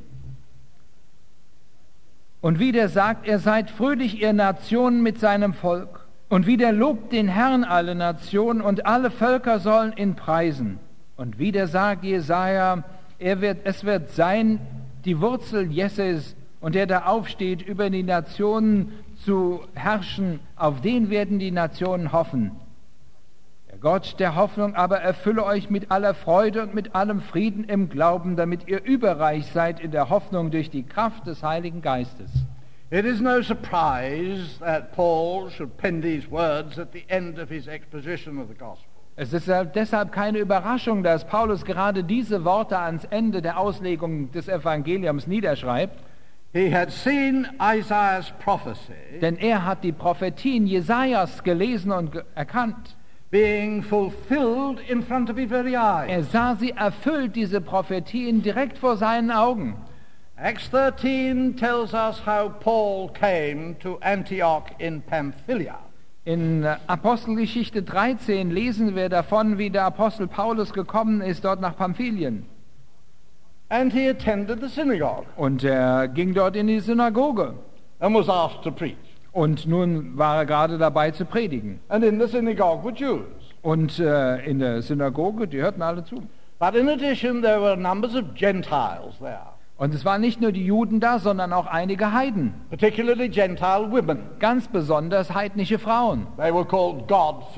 Speaker 1: Und wieder sagt er, seid fröhlich, ihr Nationen, mit seinem Volk. Und wieder lobt den Herrn alle Nationen, und alle Völker sollen ihn preisen. Und wieder sagt Jesaja, er wird, es wird sein, die Wurzel Jesses, und der da aufsteht, über die Nationen zu herrschen, auf den werden die Nationen hoffen. Der Gott der Hoffnung aber erfülle euch mit aller Freude und mit allem Frieden im Glauben, damit ihr überreich seid in der Hoffnung durch die Kraft des Heiligen Geistes.
Speaker 2: It is no surprise that Paul should pen these words at the end of his exposition of the gospel.
Speaker 1: Es ist deshalb keine Überraschung, dass Paulus gerade diese Worte ans Ende der Auslegung des Evangeliums niederschreibt,
Speaker 2: He had seen Isaiah's prophecy
Speaker 1: denn er hat die Prophetien Jesajas gelesen und ge- erkannt.
Speaker 2: being fulfilled in front of his very eyes.
Speaker 1: Er sah sie erfüllt, diese Prophetien, direkt vor seinen Augen.
Speaker 2: Acts thirteen tells us how Paul came to Antioch in Pamphylia.
Speaker 1: In Apostelgeschichte dreizehn lesen wir davon, wie der Apostel Paulus gekommen ist dort nach Pamphylien.
Speaker 2: And he attended the synagogue
Speaker 1: Und er ging dort in die Synagoge.
Speaker 2: and was asked to preach.
Speaker 1: Und nun war er gerade dabei zu predigen.
Speaker 2: And in the synagogue were Jews.
Speaker 1: Und äh, in der Synagoge, die hörten alle zu.
Speaker 2: But in addition, there were numbers of Gentiles there,
Speaker 1: Und es waren nicht nur die Juden da, sondern auch einige Heiden.
Speaker 2: particularly Gentile women.
Speaker 1: Ganz besonders heidnische Frauen.
Speaker 2: They were called God-fearers.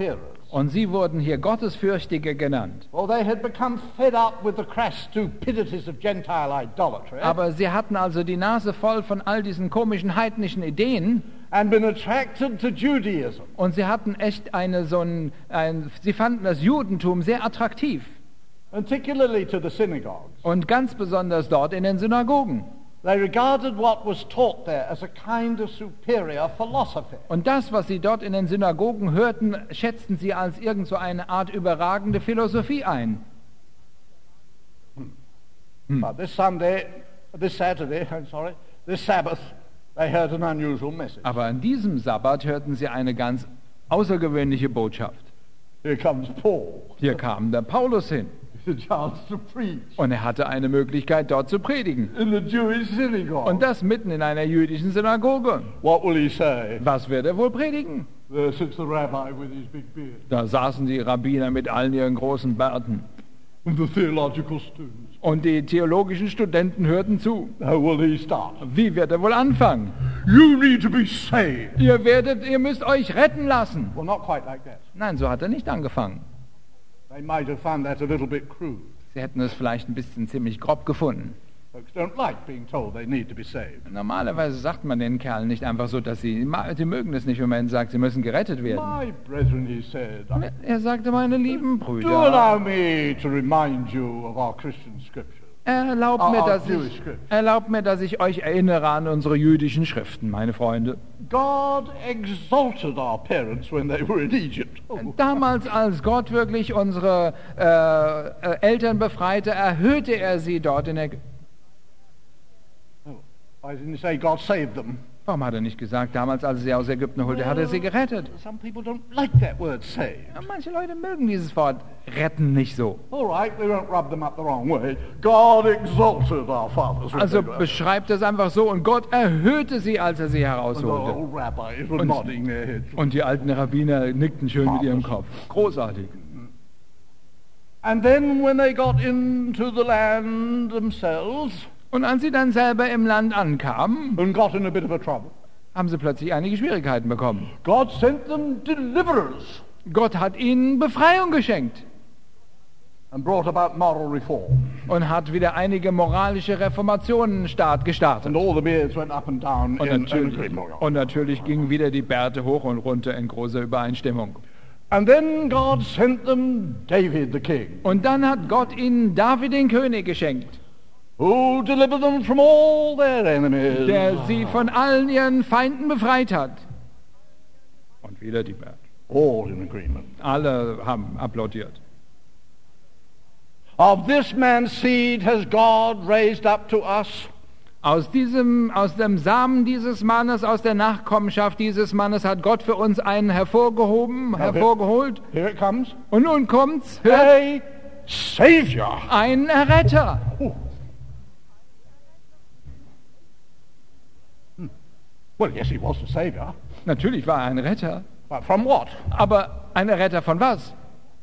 Speaker 1: Und sie wurden hier Gottesfürchtige genannt.
Speaker 2: Well, they had become fed up with the crass stupidities of Gentile idolatry
Speaker 1: Aber sie hatten also die Nase voll von all diesen komischen heidnischen Ideen.
Speaker 2: and been attracted to Judaism.
Speaker 1: Und sie hatten echt eine so ein, ein sie fanden das Judentum sehr attraktiv.
Speaker 2: Particularly to the synagogues.
Speaker 1: Und ganz besonders dort in den Synagogen.
Speaker 2: They regarded what was taught there as a kind of superior philosophy.
Speaker 1: Und das, was sie dort in den Synagogen hörten, schätzten sie als irgend so eine Art überragende Philosophie ein.
Speaker 2: But this Sunday, this Saturday, I'm sorry, this Sabbath, they heard an unusual message.
Speaker 1: Aber an diesem Sabbat hörten sie eine ganz außergewöhnliche Botschaft.
Speaker 2: Here comes Paul.
Speaker 1: Hier kam der Paulus hin
Speaker 2: The chance to preach
Speaker 1: und er hatte eine Möglichkeit, dort zu predigen.
Speaker 2: in the Jewish synagogue.
Speaker 1: Und das mitten in einer jüdischen Synagoge.
Speaker 2: What will he say?
Speaker 1: Was wird er wohl predigen?
Speaker 2: There sits the rabbi with his big beard,
Speaker 1: Da saßen die Rabbiner mit allen ihren großen Bärten.
Speaker 2: and the theological students.
Speaker 1: Und die theologischen Studenten hörten zu.
Speaker 2: How will he start?
Speaker 1: Wie wird er wohl anfangen?
Speaker 2: You need to be saved.
Speaker 1: Ihr werdet, ihr müsst euch retten lassen.
Speaker 2: Well, not quite like that.
Speaker 1: Nein, so hat er nicht angefangen.
Speaker 2: They might have found that a little bit crude.
Speaker 1: Sie hätten es vielleicht ein bisschen ziemlich grob gefunden.
Speaker 2: Folks don't like being told they need to be saved.
Speaker 1: Normalerweise sagt man den Kerlen nicht einfach so, dass sie, sie mögen es nicht, wenn man sagt, sie müssen gerettet werden.
Speaker 2: My brethren, he said,
Speaker 1: Er sagte, meine lieben
Speaker 2: do
Speaker 1: Brüder,
Speaker 2: allow me to remind you of our Christian scriptures.
Speaker 1: erlaubt
Speaker 2: Our-
Speaker 1: mir,
Speaker 2: our
Speaker 1: dass
Speaker 2: Jewish
Speaker 1: ich,
Speaker 2: scriptures.
Speaker 1: erlaubt mir, dass ich euch erinnere an unsere jüdischen Schriften, meine Freunde.
Speaker 2: God exalted our parents when they were in Egypt. Oh.
Speaker 1: Damals, als Gott wirklich unsere äh, äh, Eltern befreite, erhöhte er sie dort in der...
Speaker 2: Oh. Why didn't he say God saved them?
Speaker 1: Warum hat er nicht gesagt, damals, als er sie aus Ägypten holte, hat er sie gerettet?
Speaker 2: Some people don't like that word saved.
Speaker 1: Ja, manche Leute mögen dieses Wort retten nicht so.
Speaker 2: All right, we won't rub them up the wrong way. God exalted our fathers. when
Speaker 1: Also
Speaker 2: they were-
Speaker 1: beschreibt es einfach so, und Gott erhöhte sie, als er sie
Speaker 2: and the
Speaker 1: herausholte.
Speaker 2: old rabbis were
Speaker 1: Und-
Speaker 2: nodding their heads.
Speaker 1: Und die alten Rabbiner nickten schön mit ihrem Kopf. Großartig.
Speaker 2: And then when they got into the land themselves
Speaker 1: Und als sie dann selber im Land ankamen,
Speaker 2: and got in a bit of a trouble,
Speaker 1: haben sie plötzlich einige Schwierigkeiten bekommen.
Speaker 2: God sent them deliverers
Speaker 1: Gott hat ihnen Befreiung geschenkt
Speaker 2: and brought about moral reform.
Speaker 1: und hat wieder einige moralische Reformationen start gestartet.
Speaker 2: And all the beards went up and down
Speaker 1: Und
Speaker 2: in, in
Speaker 1: natürlich,
Speaker 2: agreement.
Speaker 1: und natürlich gingen wieder die Bärte hoch und runter in großer Übereinstimmung.
Speaker 2: And then God sent them David the king,
Speaker 1: Und dann hat Gott ihnen David den König geschenkt,
Speaker 2: who delivered them from all their enemies.
Speaker 1: der sie von allen ihren Feinden befreit hat. Und wieder die Bärte.
Speaker 2: All in agreement.
Speaker 1: Alle haben applaudiert.
Speaker 2: Of this man's seed has God raised up to us
Speaker 1: Aus diesem, aus dem Samen dieses Mannes, aus der Nachkommenschaft dieses Mannes hat Gott für uns einen hervorgehoben, hervorgeholt.
Speaker 2: Here it comes.
Speaker 1: Und nun kommt's, hört,
Speaker 2: A Savior.
Speaker 1: ein Erretter.
Speaker 2: Oh. Hmm. Well, yes, he was a Savior.
Speaker 1: Natürlich war er ein Retter,
Speaker 2: But from what?
Speaker 1: aber ein Erretter von was?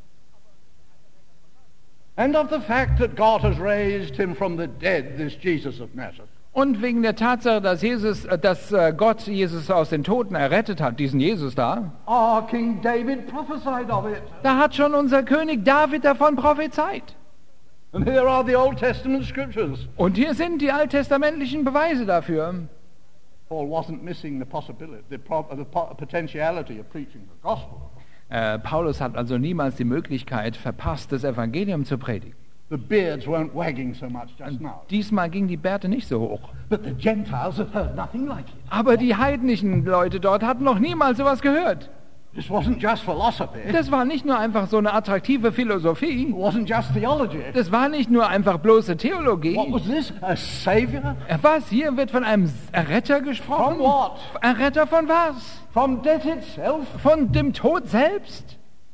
Speaker 2: And of the fact that God has raised him from the dead, this Jesus of Nazareth.
Speaker 1: Und wegen der Tatsache, dass, Jesus, äh, dass äh, Gott Jesus aus den Toten errettet hat, diesen Jesus da,
Speaker 2: Our King David prophesied of it.
Speaker 1: da hat schon unser König David davon prophezeit.
Speaker 2: And here are the Old Testament scriptures.
Speaker 1: Und hier sind die alttestamentlichen Beweise dafür.
Speaker 2: Paul wasn't missing the possibility, the, pro- the po- potentiality of preaching the gospel.
Speaker 1: Äh, Paulus hat also niemals die Möglichkeit verpasst, das Evangelium zu predigen.
Speaker 2: The beards weren't wagging so much just now.
Speaker 1: Diesmal gingen die Bärte nicht so hoch.
Speaker 2: But the Gentiles have heard nothing like it.
Speaker 1: Aber die heidnischen Leute dort hatten noch niemals sowas gehört.
Speaker 2: This wasn't just philosophy.
Speaker 1: Das war nicht nur einfach so eine attraktive
Speaker 2: It
Speaker 1: Philosophie.
Speaker 2: wasn't just theology.
Speaker 1: Das war nicht nur einfach bloße
Speaker 2: What
Speaker 1: Theologie.
Speaker 2: was this? A Savior?
Speaker 1: Was? Hier wird von einem Erretter gesprochen?
Speaker 2: From what?
Speaker 1: Erretter von was?
Speaker 2: From death itself?
Speaker 1: Von dem Tod selbst?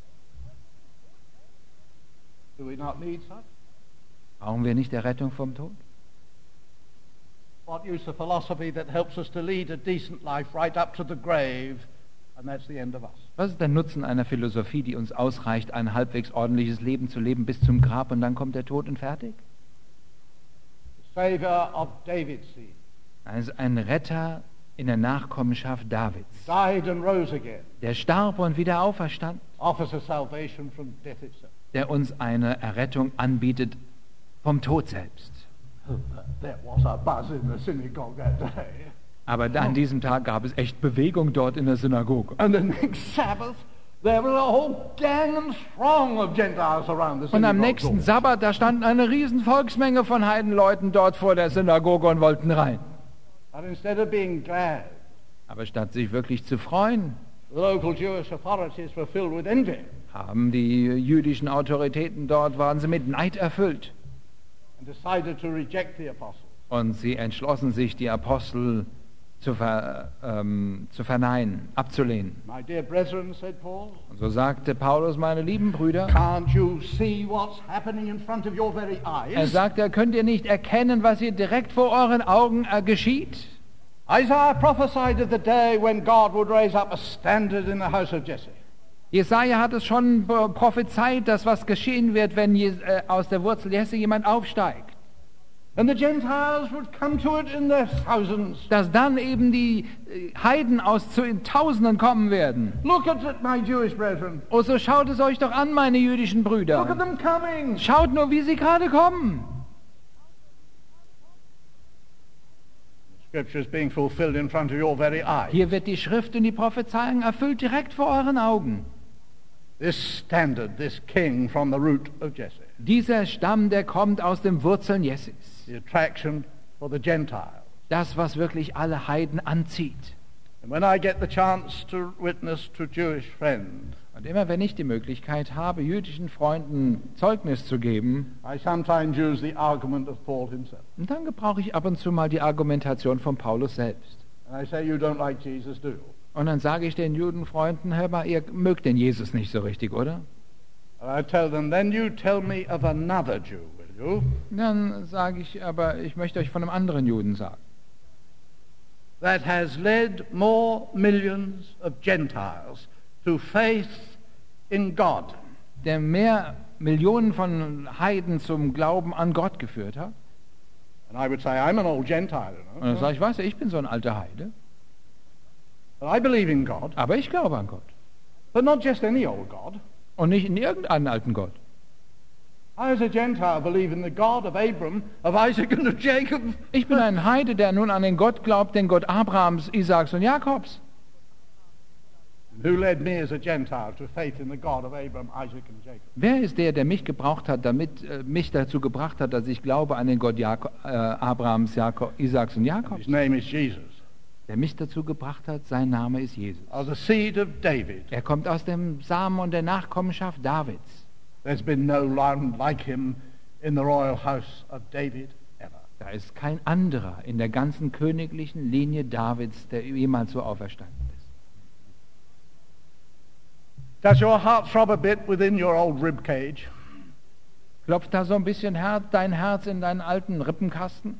Speaker 2: Do we not need such?
Speaker 1: Brauchen wir nicht Errettung vom Tod?
Speaker 2: What use of philosophy that helps us to lead a decent life right up to the grave, and that's the end of us?
Speaker 1: Was ist der Nutzen einer Philosophie, die uns ausreicht, ein halbwegs ordentliches Leben zu leben bis zum Grab und dann kommt der Tod und fertig?
Speaker 2: The Savior of David's seed
Speaker 1: Also ein Retter in der Nachkommenschaft Davids,
Speaker 2: died and rose again
Speaker 1: der starb und wieder auferstand,
Speaker 2: offers us salvation from death itself.
Speaker 1: der uns eine Errettung anbietet vom Tod selbst.
Speaker 2: There was a buzz in the synagogue that day.
Speaker 1: Aber da, an diesem Tag gab es echt Bewegung dort in der Synagoge.
Speaker 2: And the next Sabbath, there was a whole gang and throng of Gentiles around the synagogue.
Speaker 1: Und am nächsten
Speaker 2: doors.
Speaker 1: Sabbat, da standen eine riesen Volksmenge von Heidenleuten dort vor der Synagoge und wollten rein.
Speaker 2: And instead of being glad,
Speaker 1: Aber statt sich wirklich zu freuen,
Speaker 2: the local Jewish authorities were filled with envy
Speaker 1: haben die jüdischen Autoritäten dort, waren sie mit Neid erfüllt.
Speaker 2: and decided to reject the apostles.
Speaker 1: Und sie entschlossen sich, die Apostel zu, ver, ähm, zu verneinen, abzulehnen.
Speaker 2: My dear brethren, said Paul,
Speaker 1: Und so sagte Paulus, meine lieben Brüder,
Speaker 2: can't you see what's happening in front of your very
Speaker 1: er
Speaker 2: eyes?
Speaker 1: sagte, könnt ihr nicht erkennen, was hier direkt vor euren Augen äh, geschieht?
Speaker 2: Isaiah prophesied of the day when God would raise up a standard in the house of Jesse.
Speaker 1: Jesaja hat es schon äh, prophezeit, dass was geschehen wird, wenn Je äh, aus der Wurzel Jesse jemand aufsteigt.
Speaker 2: And the Gentiles would come to it in their thousands.
Speaker 1: Dass dann eben die äh, Heiden aus zu in Tausenden kommen werden.
Speaker 2: Look at it, my Jewish brethren.
Speaker 1: Oh, so schaut es euch doch an, meine jüdischen
Speaker 2: Look at
Speaker 1: Brüder.
Speaker 2: them coming.
Speaker 1: Schaut nur, wie sie gerade kommen.
Speaker 2: Scripture is being fulfilled in front of your very eyes.
Speaker 1: Hier wird die Schrift und die Prophezeiung erfüllt direkt vor euren Augen.
Speaker 2: This standard, this king from the root of Jesse.
Speaker 1: Dieser Stamm, der kommt aus den Wurzeln Jesses.
Speaker 2: The attraction for the Gentile.
Speaker 1: Das, was wirklich alle Heiden anzieht.
Speaker 2: And when I get the chance to witness to Jewish friends,
Speaker 1: Und immer wenn ich die Möglichkeit habe, jüdischen Freunden Zeugnis zu geben,
Speaker 2: I sometimes use the argument of Paul himself.
Speaker 1: und dann gebrauche ich ab und zu mal die Argumentation von Paulus selbst.
Speaker 2: And I say, you don't like Jesus, do you?
Speaker 1: Und dann sage ich den Judenfreunden, hör mal, ihr mögt den Jesus nicht so richtig, oder?
Speaker 2: And I tell them, then you tell me of another Jew, will you?
Speaker 1: Dann sage ich, aber ich möchte euch von einem anderen Juden sagen,
Speaker 2: That has led more millions of Gentiles to faith in God.
Speaker 1: der mehr Millionen von Heiden zum Glauben an Gott geführt hat.
Speaker 2: And I would say, I'm an old Gentile, you
Speaker 1: Und dann
Speaker 2: know?
Speaker 1: sage ich, weißt du, ich bin so ein alter Heide,
Speaker 2: But I believe in God,
Speaker 1: aber ich glaube an Gott.
Speaker 2: but not just any old God.
Speaker 1: Und nicht in irgendeinen alten Gott.
Speaker 2: I, as a Gentile, believe in the God of Abram, of Isaac, and of Jacob.
Speaker 1: Ich bin ein Heide, der nun an den Gott glaubt, den Gott Abrahams, Isaaks und Jakobs.
Speaker 2: Who led me as a Gentile to faith in the God of Abram, Isaac, and Jacob?
Speaker 1: Wer ist der, der mich gebraucht hat, damit äh, mich dazu gebracht hat, dass ich glaube an den Gott Jakob, äh, Abrahams, Jakob, Isaaks und Jakobs?
Speaker 2: His name is Jesus,
Speaker 1: Der mich dazu gebracht hat, sein Name ist Jesus.
Speaker 2: of the seed of David.
Speaker 1: Er kommt aus dem Samen und der Nachkommenschaft Davids.
Speaker 2: There's been no one like him in the royal house of David ever.
Speaker 1: Da ist kein anderer in der ganzen königlichen Linie Davids, der jemals so auferstanden ist.
Speaker 2: Does your heart throb a bit within your old rib cage?
Speaker 1: Klopft da so ein bisschen Her dein Herz in deinen alten Rippenkasten?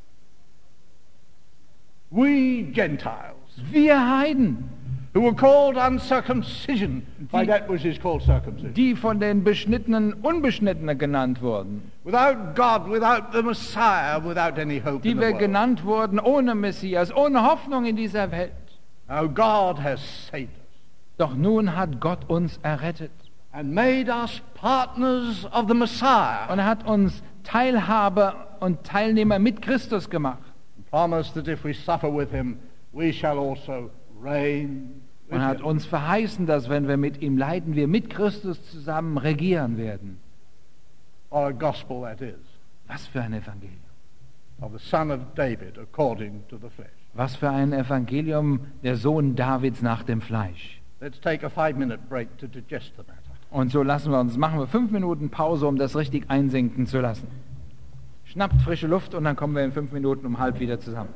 Speaker 2: We Gentiles,
Speaker 1: Wir Heiden,
Speaker 2: who were called uncircumcision, by
Speaker 1: Die-
Speaker 2: that which is called circumcision.
Speaker 1: die von den Beschnittenen Unbeschnittene genannt wurden,
Speaker 2: Without God, without the Messiah, without any hope
Speaker 1: die
Speaker 2: in the
Speaker 1: wir
Speaker 2: world.
Speaker 1: genannt wurden ohne Messias, ohne Hoffnung in dieser Welt.
Speaker 2: Now God has saved us
Speaker 1: Doch nun hat Gott uns errettet
Speaker 2: and made us partners of the Messiah,
Speaker 1: und hat uns Teilhaber und Teilnehmer mit Christus gemacht
Speaker 2: and promised that if we suffer with him, we shall also reign with
Speaker 1: und hat
Speaker 2: him.
Speaker 1: uns verheißen, dass wenn wir mit ihm leiden, wir mit Christus zusammen regieren werden.
Speaker 2: What a gospel that is,
Speaker 1: Was für ein Evangelium.
Speaker 2: of the Son of David according to the flesh.
Speaker 1: Was für ein Evangelium, der Sohn Davids nach dem Fleisch.
Speaker 2: Let's take a five-minute break to digest the matter.
Speaker 1: Und so lassen wir uns, machen wir fünf Minuten Pause, um das richtig einsinken zu lassen. Schnappt frische Luft und dann kommen wir in fünf Minuten um halb wieder zusammen.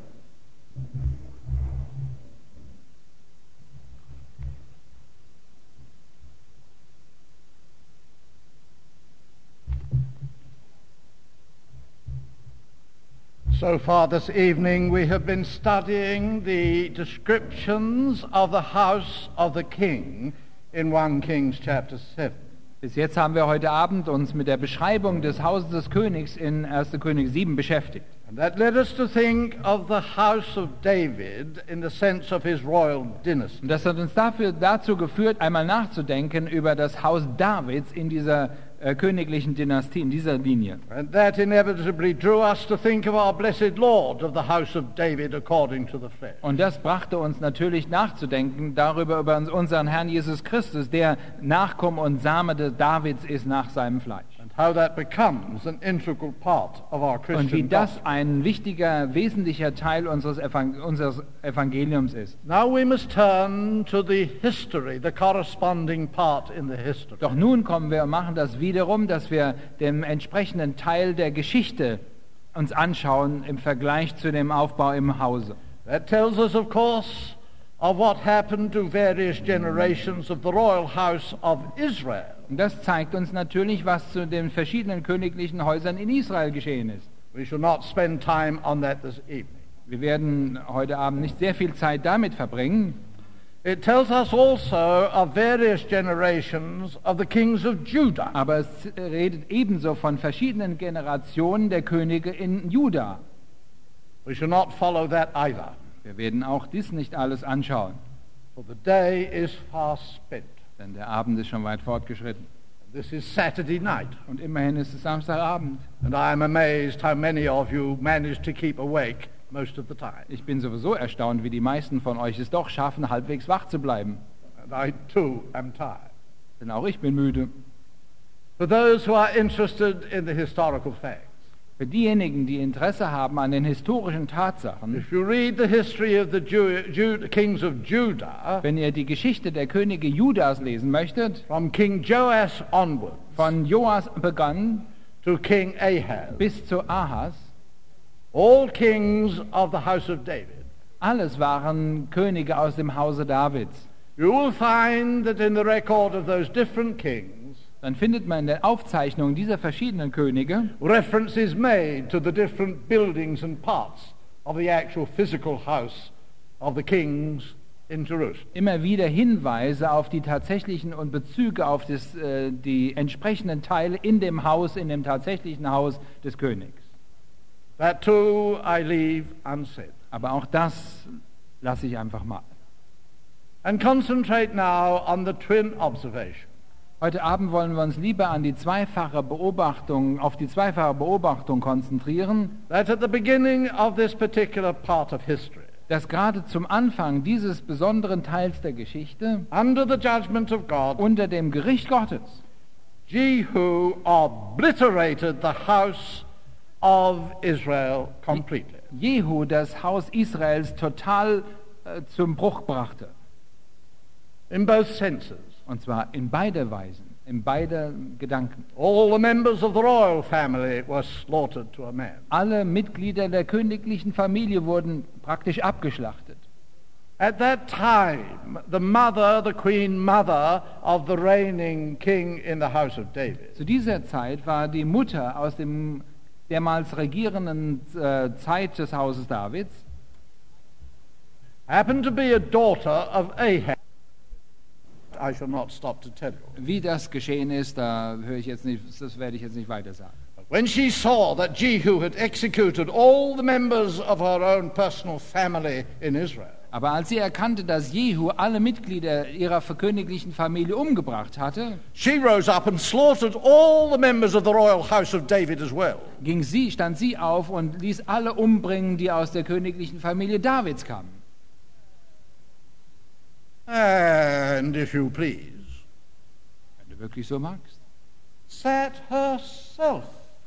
Speaker 2: So far this evening we have been studying the descriptions of the house of the king in First Kings chapter seven.
Speaker 1: Bis jetzt haben wir heute Abend uns mit der Beschreibung des Hauses des Königs in erster Könige sieben beschäftigt.
Speaker 2: And that led us to think of the house of David in the sense of his royal dynasty.
Speaker 1: Und das hat uns dafür, dazu geführt, einmal nachzudenken über das Haus Davids in dieser äh, königlichen Dynastie, in dieser Linie.
Speaker 2: And that inevitably drew us to think of our blessed Lord of the house of David according to the flesh.
Speaker 1: Und das brachte uns natürlich nachzudenken darüber, über unseren Herrn Jesus Christus, der Nachkomme und Same des Davids ist nach seinem Fleisch.
Speaker 2: How that becomes an integral part of our Christian
Speaker 1: Und wie das
Speaker 2: gospel.
Speaker 1: ein wichtiger, wesentlicher Teil unseres, Evang unseres Evangeliums ist.
Speaker 2: Now we must turn to the history, the corresponding part in the history.
Speaker 1: Doch nun kommen wir und machen das wiederum, dass wir den entsprechenden Teil der Geschichte uns anschauen im Vergleich zu dem Aufbau im Hause.
Speaker 2: That tells us, of course, of what happened to various generations of the royal house of Israel.
Speaker 1: Und das zeigt uns natürlich, was zu den verschiedenen königlichen Häusern in Israel geschehen ist.
Speaker 2: We shall not spend time on that this evening.
Speaker 1: Wir werden heute Abend nicht sehr viel Zeit damit verbringen.
Speaker 2: It tells us also of various generations of the kings of Judah.
Speaker 1: Aber es redet ebenso von verschiedenen Generationen der Könige in Juda.
Speaker 2: We shall not follow that either,
Speaker 1: Wir werden auch dies nicht alles anschauen,
Speaker 2: for the day is fast spent.
Speaker 1: denn der Abend ist schon weit fortgeschritten.
Speaker 2: This is Saturday night,
Speaker 1: Und immerhin ist es Samstagabend.
Speaker 2: and I am amazed how many of you manage to keep awake most of the time.
Speaker 1: Ich bin sowieso erstaunt, wie die meisten von euch es doch schaffen, halbwegs wach zu bleiben.
Speaker 2: And I too am tired.
Speaker 1: Denn auch ich bin müde.
Speaker 2: For those who are interested in the historical facts,
Speaker 1: Für diejenigen, die Interesse haben an den historischen Tatsachen,
Speaker 2: if you read the history of the Jew, Jew, kings of Judah,
Speaker 1: wenn ihr die Geschichte der Könige Judas lesen möchtet,
Speaker 2: from King Joash onward
Speaker 1: von Joas begann
Speaker 2: to King Ahaz,
Speaker 1: bis zu Ahas,
Speaker 2: all kings of the house of David,
Speaker 1: alles waren Könige aus dem Hause Davids.
Speaker 2: you will find that in the record of those different kings,
Speaker 1: Dann findet man in der Aufzeichnung dieser verschiedenen Könige
Speaker 2: reference is made to the different buildings and parts of the actual physical house of the kings in Jerusalem.
Speaker 1: immer wieder Hinweise auf die tatsächlichen und Bezüge auf das, äh, die entsprechenden Teile in dem Haus, in dem tatsächlichen Haus des Königs.
Speaker 2: That too I leave unsaid.
Speaker 1: Aber auch das lasse ich einfach mal.
Speaker 2: And concentrate now on the twin observation.
Speaker 1: Heute Abend wollen wir uns lieber an die zweifache Beobachtung, auf die zweifache Beobachtung konzentrieren,
Speaker 2: That at the beginning of this particular part of history,
Speaker 1: dass gerade zum Anfang dieses besonderen Teils der Geschichte
Speaker 2: under the judgment of God,
Speaker 1: unter dem Gericht Gottes
Speaker 2: Jehu obliterated the house of Israel completely.
Speaker 1: Jehu das Haus Israels total äh, zum Bruch brachte.
Speaker 2: In both senses.
Speaker 1: Und zwar in beide Weisen, in beide Gedanken.
Speaker 2: All the members of the royal family were slaughtered to a man.
Speaker 1: Alle Mitglieder der königlichen Familie wurden praktisch abgeschlachtet.
Speaker 2: At that time, the mother, the queen mother of the reigning king in the house of David,
Speaker 1: Zu dieser Zeit war die Mutter aus dem dermals regierenden äh, Zeit des Hauses Davids,
Speaker 2: happened to be a daughter of Ahab. I shall not stop to tell you.
Speaker 1: wie das geschehen ist, da höre ich jetzt nicht, das werde ich jetzt nicht weiter sagen.
Speaker 2: When she saw that Jehu had executed all the members of her own personal family in Israel,
Speaker 1: Aber als sie erkannte, dass Jehu alle Mitglieder ihrer königlichen Familie umgebracht hatte,
Speaker 2: she rose up and slaughtered all the members of the royal house of David as well.
Speaker 1: ging sie, stand sie auf und ließ alle umbringen, die aus der königlichen Familie Davids kamen.
Speaker 2: And if you please,
Speaker 1: Wenn du wirklich so magst.
Speaker 2: sat herself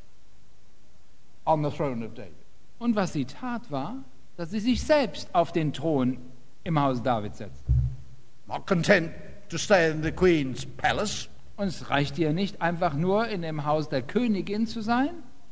Speaker 2: on the throne of David.
Speaker 1: Und was sie tat war, dass sie sich selbst auf den Thron im Haus Davids setzte.
Speaker 2: Not content to stay in the queen's palace,
Speaker 1: Und es reicht ihr nicht, einfach nur in dem Haus der Königin zu sein.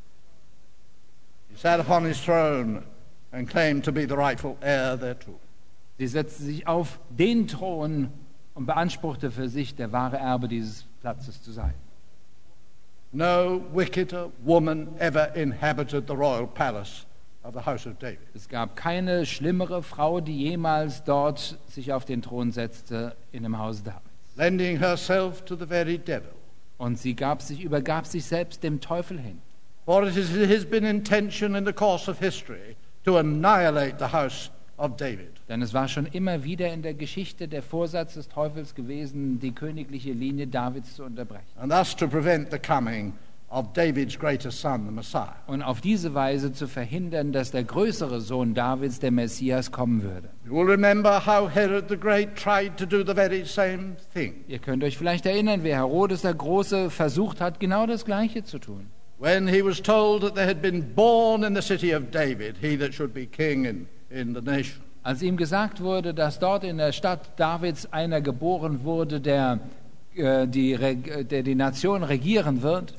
Speaker 2: he sat upon his throne and claimed to be the rightful heir thereto.
Speaker 1: Sie setzte sich auf den Thron und beanspruchte für sich, der wahre Erbe dieses Platzes zu sein.
Speaker 2: No wickeder woman ever inhabited the royal palace of the house of David.
Speaker 1: Es gab keine schlimmere Frau, die jemals dort sich auf den Thron setzte in dem Haus Davids.
Speaker 2: Lending herself to the very devil.
Speaker 1: Und sie gab sich, übergab sich selbst dem Teufel hin.
Speaker 2: For it has been intention in the course of history to annihilate the house of David.
Speaker 1: Denn es war schon immer wieder in der Geschichte der Vorsatz des Teufels gewesen, die königliche Linie Davids zu unterbrechen.
Speaker 2: And thus to prevent the coming of David's greater son, the Messiah.
Speaker 1: Und auf diese Weise zu verhindern, dass der größere Sohn Davids, der Messias, kommen würde.
Speaker 2: You will remember how Herod the Great tried to do the very same thing.
Speaker 1: Ihr könnt euch vielleicht erinnern, wie Herodes der Große versucht hat, genau das Gleiche zu tun.
Speaker 2: When he was told that there had been born in the city of David, he that should be king in, in the nation.
Speaker 1: Als ihm gesagt wurde, dass dort in der Stadt Davids einer geboren wurde, der, äh, die, der die Nation regieren wird,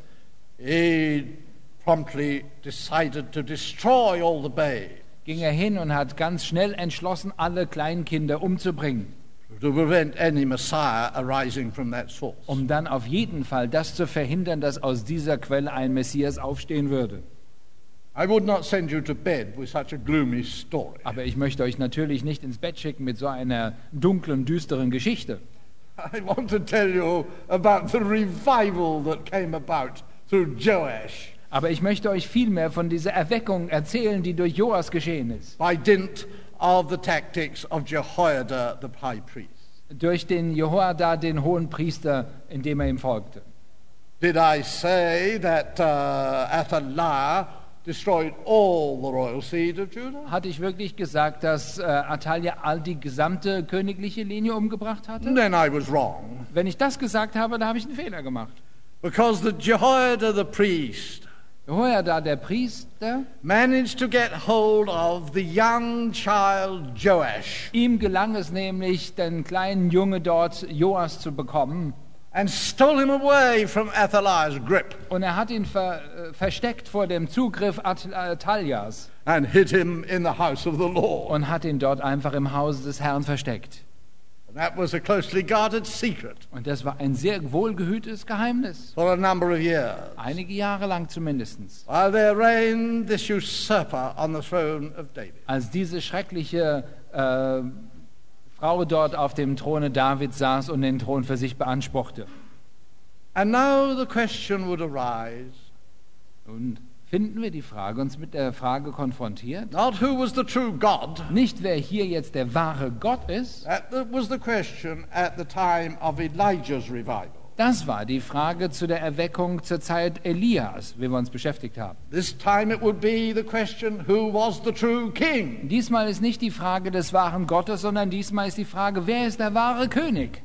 Speaker 2: he promptly decided to destroy all the babes,
Speaker 1: ging er hin und hat ganz schnell entschlossen, alle Kleinkinder umzubringen,
Speaker 2: to prevent any Messiah arising from that source.
Speaker 1: um dann auf jeden Fall das zu verhindern, dass aus dieser Quelle ein Messias aufstehen würde.
Speaker 2: I would not send you to bed with such a gloomy story.
Speaker 1: Aber ich möchte euch natürlich nicht ins Bett schicken mit so einer dunklen, düsteren Geschichte.
Speaker 2: I want to tell you about the revival that came about through Joash,
Speaker 1: Aber ich möchte euch vielmehr von dieser Erweckung erzählen, die durch Joas geschehen ist.
Speaker 2: by dint of the tactics of Jehoiada the high priest.
Speaker 1: Durch den Jehoiada, den hohen Priester, indem er ihm folgte.
Speaker 2: Did I say that uh, Athaliah destroyed all the royal seed of Judah?
Speaker 1: Hatte ich wirklich gesagt, dass äh, Athaliah all die gesamte königliche Linie umgebracht hatte?
Speaker 2: Then I was wrong,
Speaker 1: Wenn ich das gesagt habe, dann habe ich einen Fehler gemacht.
Speaker 2: because the Jehoiada the priest
Speaker 1: Jehoiada, der Priester,
Speaker 2: managed to get hold of the young child Joash
Speaker 1: ihm gelang es nämlich, den kleinen Junge dort, Joas, zu bekommen.
Speaker 2: and stole him away from Athaliah's grip
Speaker 1: Und er hat ihn ver, äh, versteckt vor dem Zugriff Ath- Athalias
Speaker 2: and hid him in the house of the Lord.
Speaker 1: und hat ihn dort einfach im Hause des Herrn versteckt.
Speaker 2: And that was a closely guarded secret
Speaker 1: Und das war ein sehr wohlgehütetes Geheimnis.
Speaker 2: for a number of years,
Speaker 1: Einige Jahre lang zumindest.
Speaker 2: while there reigned this usurper on the throne of David.
Speaker 1: Als diese schreckliche äh, Frau dort auf dem Throne Davids saß und den Thron für sich beanspruchte.
Speaker 2: And now the question would arise,
Speaker 1: Nun finden wir die Frage, uns mit der Frage konfrontiert,
Speaker 2: not who was the true God.
Speaker 1: nicht wer hier jetzt der wahre Gott ist,
Speaker 2: That was the question at the time of Elijah's revival.
Speaker 1: das war die Frage zu der Erweckung zur Zeit Elias, wie wir uns beschäftigt haben.
Speaker 2: This time it would be the question, who was the true king?
Speaker 1: Diesmal ist nicht die Frage des wahren Gottes, sondern diesmal ist die Frage, wer ist der wahre König?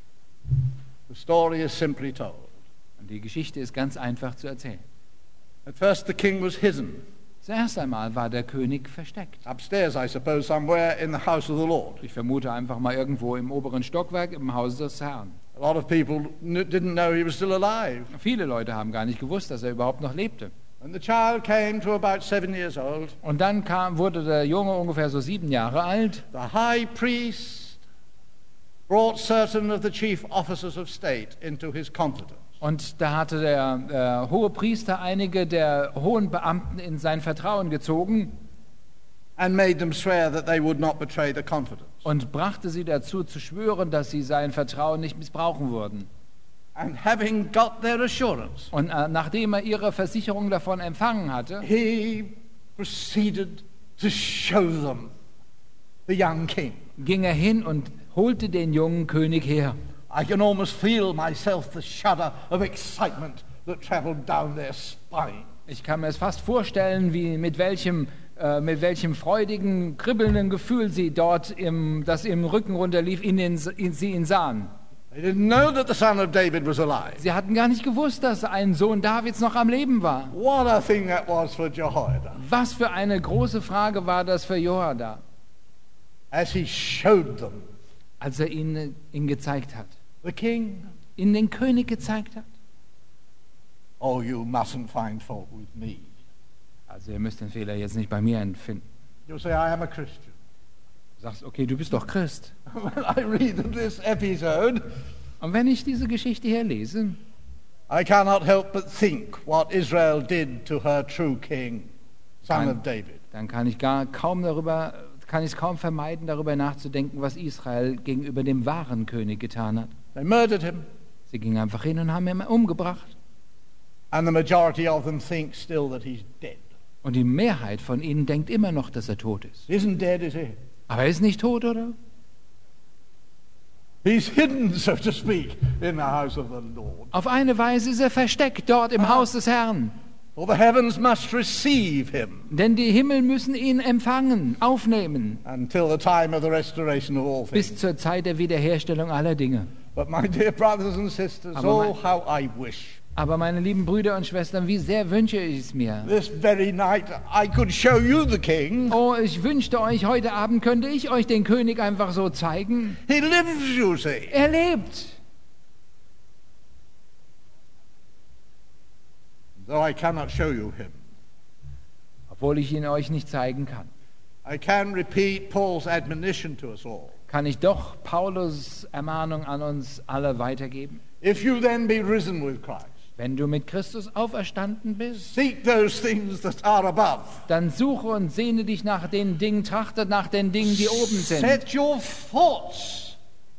Speaker 2: The story is simply told.
Speaker 1: Und die Geschichte ist ganz einfach zu erzählen.
Speaker 2: At first the king was hidden,
Speaker 1: Zuerst einmal war der König versteckt.
Speaker 2: upstairs I suppose, somewhere in the house of the Lord.
Speaker 1: Ich vermute einfach mal irgendwo im oberen Stockwerk im Hause des Herrn.
Speaker 2: A lot of people kn- didn't know he was still alive.
Speaker 1: Viele Leute haben gar nicht gewusst, dass er überhaupt noch lebte.
Speaker 2: When the child came to about seven years old,
Speaker 1: Und dann kam, wurde der Junge ungefähr so sieben Jahre alt.
Speaker 2: the high priest brought certain of the chief officers of state into his confidence.
Speaker 1: Und da hatte der äh, hohe Priester einige der hohen Beamten in sein Vertrauen gezogen
Speaker 2: And made them swear that they would not betray the confidence.
Speaker 1: und brachte sie dazu zu schwören, dass sie sein Vertrauen nicht missbrauchen würden.
Speaker 2: And having got their assurance,
Speaker 1: Und äh, nachdem er ihre Versicherung davon empfangen hatte,
Speaker 2: he proceeded to show them the young king.
Speaker 1: ging er hin und holte den jungen König her.
Speaker 2: I can almost feel myself the shudder of excitement that traveled down their spine.
Speaker 1: Ich kann mir es fast vorstellen, wie mit welchem äh, mit welchem freudigen, kribbelnden Gefühl sie dort, im, das im Rücken runterlief, in den, in, sie ihn sahen.
Speaker 2: They didn't know that the son of David was alive.
Speaker 1: Sie hatten gar nicht gewusst, dass ein Sohn Davids noch am Leben war.
Speaker 2: What a thing that was for Jehoiada.
Speaker 1: Was für eine große Frage war das für Jehoiada,
Speaker 2: As he showed them
Speaker 1: als er ihnen ihn gezeigt hat,
Speaker 2: the king.
Speaker 1: ihnen den König gezeigt hat.
Speaker 2: Oh, you mustn't find fault with me.
Speaker 1: Also ihr müsst den Fehler jetzt nicht bei mir empfinden.
Speaker 2: You'll say, I am a Christian.
Speaker 1: Du sagst, okay, du bist doch Christ.
Speaker 2: When I read this episode,
Speaker 1: Und wenn ich diese Geschichte hier lese,
Speaker 2: I cannot help but think what Israel did to her true king, son of David.
Speaker 1: dann kann ich gar kaum darüber, kann ich es kaum vermeiden, darüber nachzudenken, was Israel gegenüber dem wahren König getan hat.
Speaker 2: They murdered him,
Speaker 1: Sie gingen einfach hin und haben ihn umgebracht.
Speaker 2: And the majority of them think still that he's dead.
Speaker 1: Und die Mehrheit von ihnen denkt immer noch, dass er tot ist.
Speaker 2: He isn't dead, is he?
Speaker 1: Aber er ist nicht tot, oder?
Speaker 2: He's hidden, so to speak, in the house of the Lord.
Speaker 1: Auf eine Weise ist er versteckt dort im Haus des Herrn.
Speaker 2: For the heavens must receive him
Speaker 1: Denn die Himmel müssen ihn empfangen, aufnehmen,
Speaker 2: until the time of the restoration of all things.
Speaker 1: bis zur Zeit der Wiederherstellung aller Dinge.
Speaker 2: But my dear brothers and sisters,
Speaker 1: Aber
Speaker 2: oh,
Speaker 1: mein-
Speaker 2: how I wish
Speaker 1: Aber meine lieben Brüder und Schwestern, wie sehr wünsche ich es mir.
Speaker 2: this very night I could show you the king.
Speaker 1: Oh, ich wünschte euch, heute Abend könnte ich euch den König einfach so zeigen.
Speaker 2: He lives, you see.
Speaker 1: Er lebt.
Speaker 2: Though I cannot show you him,
Speaker 1: Obwohl ich ihn euch nicht zeigen kann,
Speaker 2: I can repeat Paul's admonition to us all.
Speaker 1: kann ich doch Paulus Ermahnung an uns alle weitergeben.
Speaker 2: If you then be risen with Christ,
Speaker 1: Wenn du mit Christus auferstanden bist,
Speaker 2: seek those things that are above.
Speaker 1: dann suche und sehne dich nach den Dingen, trachte nach den Dingen, die oben sind.
Speaker 2: Set your thoughts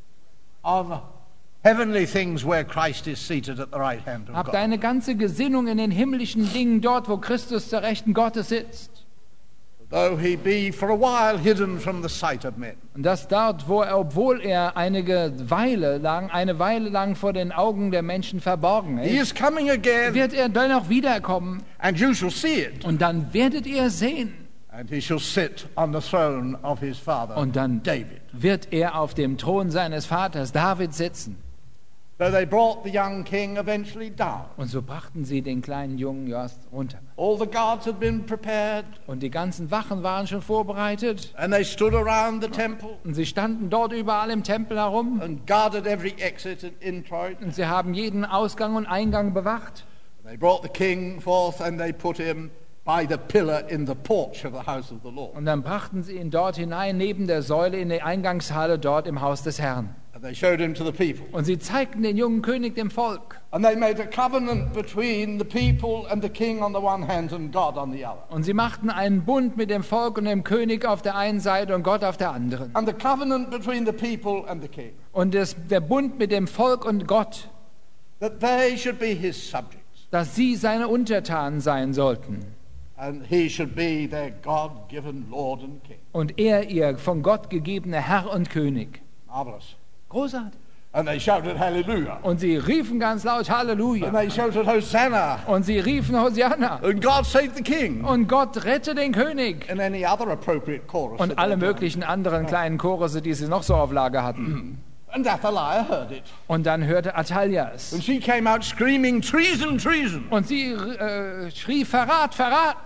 Speaker 2: on heavenly things where Christ is seated at the right hand of
Speaker 1: Hab
Speaker 2: God.
Speaker 1: deine ganze Gesinnung in den himmlischen Dingen dort, wo Christus zur Rechten Gottes sitzt.
Speaker 2: Though he be for a while hidden from the sight of men.
Speaker 1: Und das dort, wo er, obwohl er einige Weile lang, eine Weile lang vor den Augen der Menschen verborgen
Speaker 2: He
Speaker 1: ist,
Speaker 2: is coming again,
Speaker 1: wird er dennoch wiederkommen.
Speaker 2: and you shall see it.
Speaker 1: Und dann werdet ihr sehen.
Speaker 2: And he shall sit on the throne of his father,
Speaker 1: Und dann
Speaker 2: David.
Speaker 1: wird er auf dem Thron seines Vaters David sitzen.
Speaker 2: So they brought the young king eventually down.
Speaker 1: Und so brachten sie den kleinen Jungen Jost runter.
Speaker 2: All the guards had been prepared,
Speaker 1: Und die ganzen Wachen waren schon vorbereitet.
Speaker 2: and they stood around the temple
Speaker 1: Und sie standen dort überall im Tempel herum.
Speaker 2: and guarded every exit and introit.
Speaker 1: Und sie haben jeden Ausgang und Eingang bewacht.
Speaker 2: They brought the king forth, and they put him by the pillar in the porch of the house of the Lord.
Speaker 1: Und dann brachten sie ihn dort hinein, neben der Säule in die Eingangshalle dort im Haus des Herrn.
Speaker 2: And they showed him to the people.
Speaker 1: Und sie zeigten den jungen König dem Volk.
Speaker 2: And they made a covenant between the people and the king on the one hand and God on the other.
Speaker 1: Und sie machten einen Bund mit dem Volk und dem König auf der einen Seite und Gott auf der anderen.
Speaker 2: And the covenant between the people and the king,
Speaker 1: Und das, der Bund mit dem Volk und Gott,
Speaker 2: that they should be his subjects,
Speaker 1: dass sie seine Untertanen sein sollten.
Speaker 2: and he should be their God-given Lord and King.
Speaker 1: Und er ihr von Gott gegebener Herr und König.
Speaker 2: Marvelous.
Speaker 1: Großartig.
Speaker 2: And they shouted hallelujah.
Speaker 1: Und sie riefen ganz laut
Speaker 2: And
Speaker 1: Halleluja.
Speaker 2: they shouted Hosanna.
Speaker 1: Und sie riefen Hosianna.
Speaker 2: And God save the king.
Speaker 1: Und Gott rette den König.
Speaker 2: And any other appropriate chorus.
Speaker 1: Und
Speaker 2: that
Speaker 1: alle
Speaker 2: they done.
Speaker 1: möglichen anderen kleinen Chorusse, die sie noch so auf Lager hatten.
Speaker 2: And Athaliah heard it.
Speaker 1: Und dann hörte Athaliah es.
Speaker 2: And she came out screaming, treason, treason.
Speaker 1: Und sie äh, schrie, Verrat, Verrat.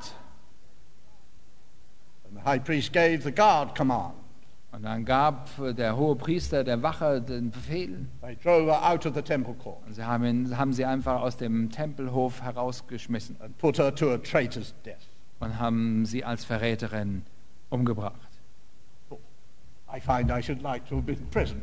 Speaker 2: And the high priest gave the guard command.
Speaker 1: Und dann gab der hohe Priester der Wache den Befehl.
Speaker 2: They drove her out of the temple court
Speaker 1: Und sie haben, ihn, haben sie einfach aus dem Tempelhof herausgeschmissen
Speaker 2: and put her to a traitor's death.
Speaker 1: und haben sie als Verräterin umgebracht.
Speaker 2: I find I should like to have been present.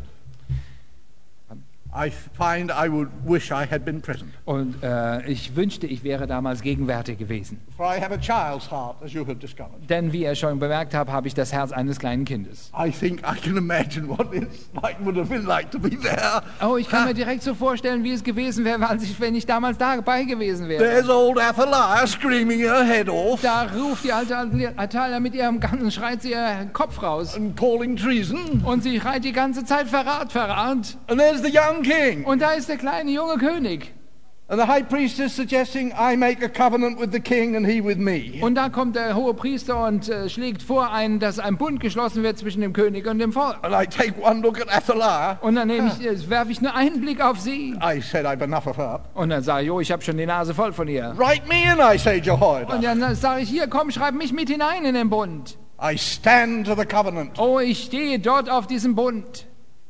Speaker 2: I find I would wish I had been present.
Speaker 1: Und äh, ich wünschte, ich wäre damals gegenwärtig gewesen.
Speaker 2: For I have a child's heart, as you have discovered.
Speaker 1: Denn wie ihr schon bemerkt habt, habe ich das Herz eines kleinen Kindes.
Speaker 2: I think I can imagine what it's like would have been like to be there.
Speaker 1: Oh, ich kann mir direkt so vorstellen, wie es gewesen wäre, als ich, wenn ich damals dabei gewesen wäre.
Speaker 2: There's old Athaliah screaming her head off
Speaker 1: Da ruft die alte Athaliah mit ihrem ganzen, schreit sie ihren Kopf raus.
Speaker 2: and calling treason.
Speaker 1: Und sie schreit die ganze Zeit, Verrat, Verrat.
Speaker 2: And there's the young king.
Speaker 1: Und da ist der kleine junge König.
Speaker 2: And the high priest is suggesting I make a covenant with the king and he with me.
Speaker 1: Und da kommt der hohe Priester und äh, schlägt vor, ein, dass ein Bund geschlossen wird zwischen dem König und dem Volk.
Speaker 2: And I take one look at Athaliah.
Speaker 1: Und dann nehme ich, äh, werfe ich nur einen Blick auf sie.
Speaker 2: I said I've enough of her.
Speaker 1: Und dann sage ich, oh, ich habe schon die Nase voll von ihr.
Speaker 2: Write me in, I say,
Speaker 1: Und
Speaker 2: Jehoiada.
Speaker 1: dann sage ich, hier, komm, schreib mich mit hinein in den Bund.
Speaker 2: I stand to the covenant.
Speaker 1: Oh, ich stehe dort auf diesem Bund.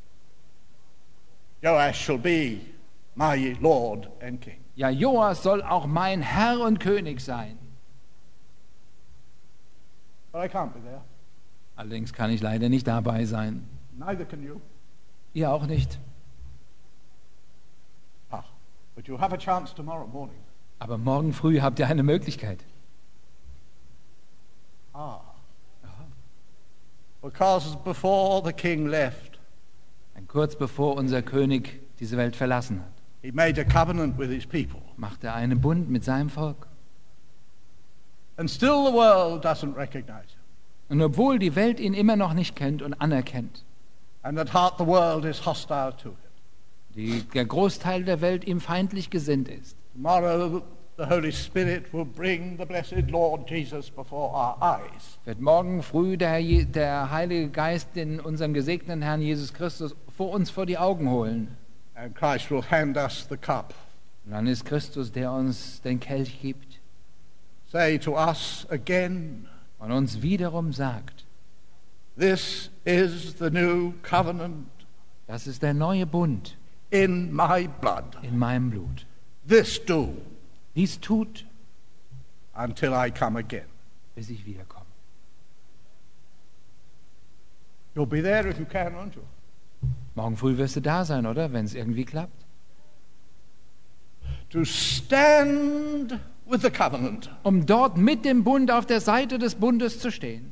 Speaker 2: Joash shall be my Lord and King.
Speaker 1: Ja, Joas soll auch mein Herr und König sein.
Speaker 2: But I can't be there.
Speaker 1: Allerdings kann ich leider nicht dabei sein.
Speaker 2: Neither can you.
Speaker 1: Ihr auch nicht.
Speaker 2: Ah, but you have a chance tomorrow morning.
Speaker 1: Aber morgen früh habt ihr eine Möglichkeit.
Speaker 2: Ah. Because before the king left,
Speaker 1: Kurz bevor unser König diese Welt verlassen hat.
Speaker 2: He made a covenant with his people.
Speaker 1: machte er einen Bund mit seinem Volk.
Speaker 2: And still the world doesn't recognize him.
Speaker 1: Und obwohl die Welt ihn immer noch nicht kennt und anerkennt,
Speaker 2: And at heart the world is hostile to him.
Speaker 1: die, der Großteil der Welt ihm feindlich gesinnt ist.
Speaker 2: Tomorrow the Holy Spirit will bring the blessed Lord Jesus before our eyes.
Speaker 1: Wird morgen früh der, Herr Je- der Heilige Geist den unseren gesegneten Herrn Jesus Christus vor uns vor die Augen holen.
Speaker 2: And Christ will hand us the cup.
Speaker 1: Und dann ist Christus, der uns den Kelch gibt
Speaker 2: Say to us again,
Speaker 1: und uns wiederum sagt,
Speaker 2: this is the new covenant
Speaker 1: das ist der neue Bund
Speaker 2: in my blood.
Speaker 1: in meinem Blut.
Speaker 2: This do
Speaker 1: Dies tut,
Speaker 2: until I come again.
Speaker 1: bis ich wiederkomme.
Speaker 2: You'll be there if you can, won't you?
Speaker 1: Morgen früh wirst du da sein, oder? Wenn es irgendwie klappt.
Speaker 2: To stand with the covenant
Speaker 1: Um dort mit dem Bund auf der Seite des Bundes zu stehen.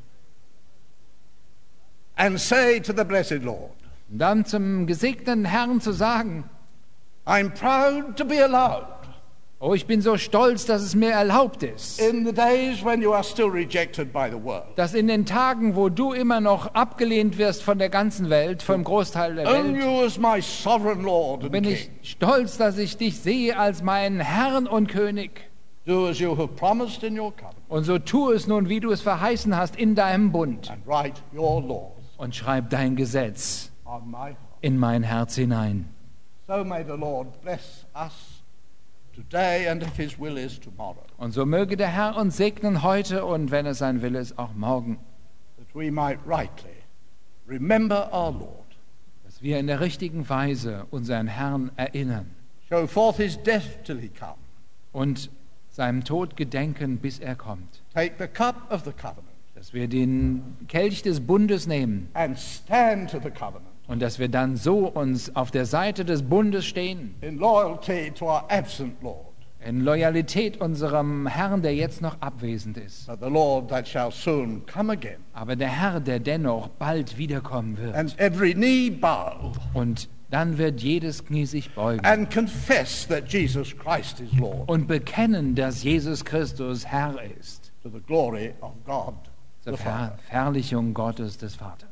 Speaker 2: and say to the blessed Lord,
Speaker 1: Und dann zum gesegneten Herrn zu sagen,
Speaker 2: I'm proud to be allowed
Speaker 1: oh, ich bin so stolz, dass es mir erlaubt ist,
Speaker 2: in the days when you are still rejected by the world.
Speaker 1: dass in den Tagen, wo du immer noch abgelehnt wirst von der ganzen Welt, vom Großteil der
Speaker 2: Own
Speaker 1: Welt,
Speaker 2: you as my sovereign Lord and
Speaker 1: bin ich
Speaker 2: King.
Speaker 1: stolz, dass ich dich sehe als meinen Herrn und König.
Speaker 2: Do as you have promised in your covenant
Speaker 1: Und so tu es nun, wie du es verheißen hast, in deinem Bund.
Speaker 2: and write your laws
Speaker 1: Und schreib dein Gesetz
Speaker 2: on my heart.
Speaker 1: in mein Herz hinein.
Speaker 2: So may the Lord bless us today, and if his will is tomorrow,
Speaker 1: Und so möge der Herr uns segnen heute und, wenn es sein Wille ist, auch morgen.
Speaker 2: that we might rightly remember our Lord,
Speaker 1: Dass wir in der richtigen Weise unseren Herrn erinnern
Speaker 2: show forth his death till he come,
Speaker 1: und seinem Tod gedenken, bis er kommt.
Speaker 2: take the cup of the covenant,
Speaker 1: Dass wir den Kelch des Bundes nehmen
Speaker 2: and stand to the covenant
Speaker 1: und dass wir dann so uns auf der Seite des Bundes stehen,
Speaker 2: in loyalty to our absent Lord,
Speaker 1: in Loyalität unserem Herrn, der jetzt noch abwesend ist.
Speaker 2: but the Lord that shall soon come again,
Speaker 1: Aber der Herr, der dennoch bald wiederkommen wird.
Speaker 2: and every knee bow
Speaker 1: Und dann wird jedes Knie sich beugen
Speaker 2: and confess that Jesus Christ is Lord,
Speaker 1: und bekennen, dass Jesus Christus Herr ist,
Speaker 2: to the glory of God
Speaker 1: zur
Speaker 2: the
Speaker 1: Ver
Speaker 2: Father.
Speaker 1: Verherrlichung Gottes des Vaters.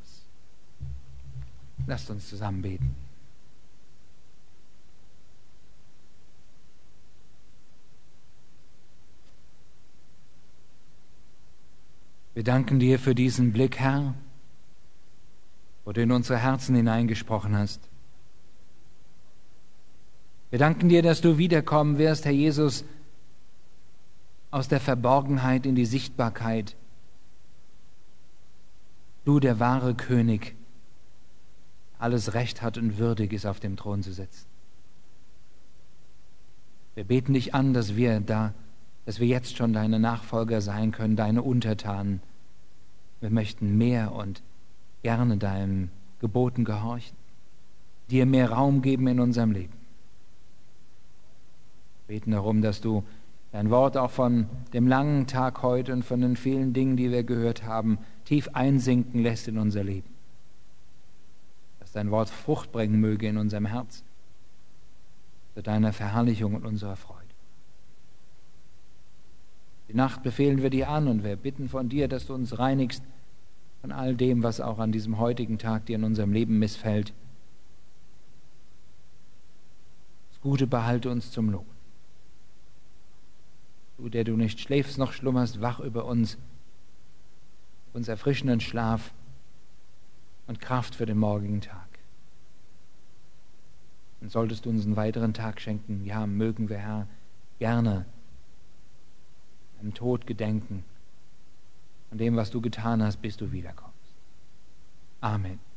Speaker 1: Lasst uns zusammen beten. Wir danken dir für diesen Blick, Herr, wo du in unsere Herzen hineingesprochen hast. Wir danken dir, dass du wiederkommen wirst, Herr Jesus, aus der Verborgenheit in die Sichtbarkeit. Du, der wahre König, alles Recht hat und würdig ist, auf dem Thron zu sitzen. Wir beten dich an, dass wir da, dass wir jetzt schon deine Nachfolger sein können, deine Untertanen. Wir möchten mehr und gerne deinen Geboten gehorchen, dir mehr Raum geben in unserem Leben. Wir beten darum, dass du dein Wort auch von dem langen Tag heute und von den vielen Dingen, die wir gehört haben, tief einsinken lässt in unser Leben. Dass dein Wort Frucht bringen möge in unserem Herzen, zu deiner Verherrlichung und unserer Freude. Die Nacht befehlen wir dir an und wir bitten von dir, dass du uns reinigst von all dem, was auch an diesem heutigen Tag dir in unserem Leben missfällt. Das Gute behalte uns zum Lohn. Du, der du nicht schläfst noch schlummerst, wach über uns, uns erfrischenden Schlaf und Kraft für den morgigen Tag. Und solltest du uns einen weiteren Tag schenken, ja, mögen wir, Herr, gerne am Tod gedenken, an dem, was du getan hast, bis du wiederkommst. Amen.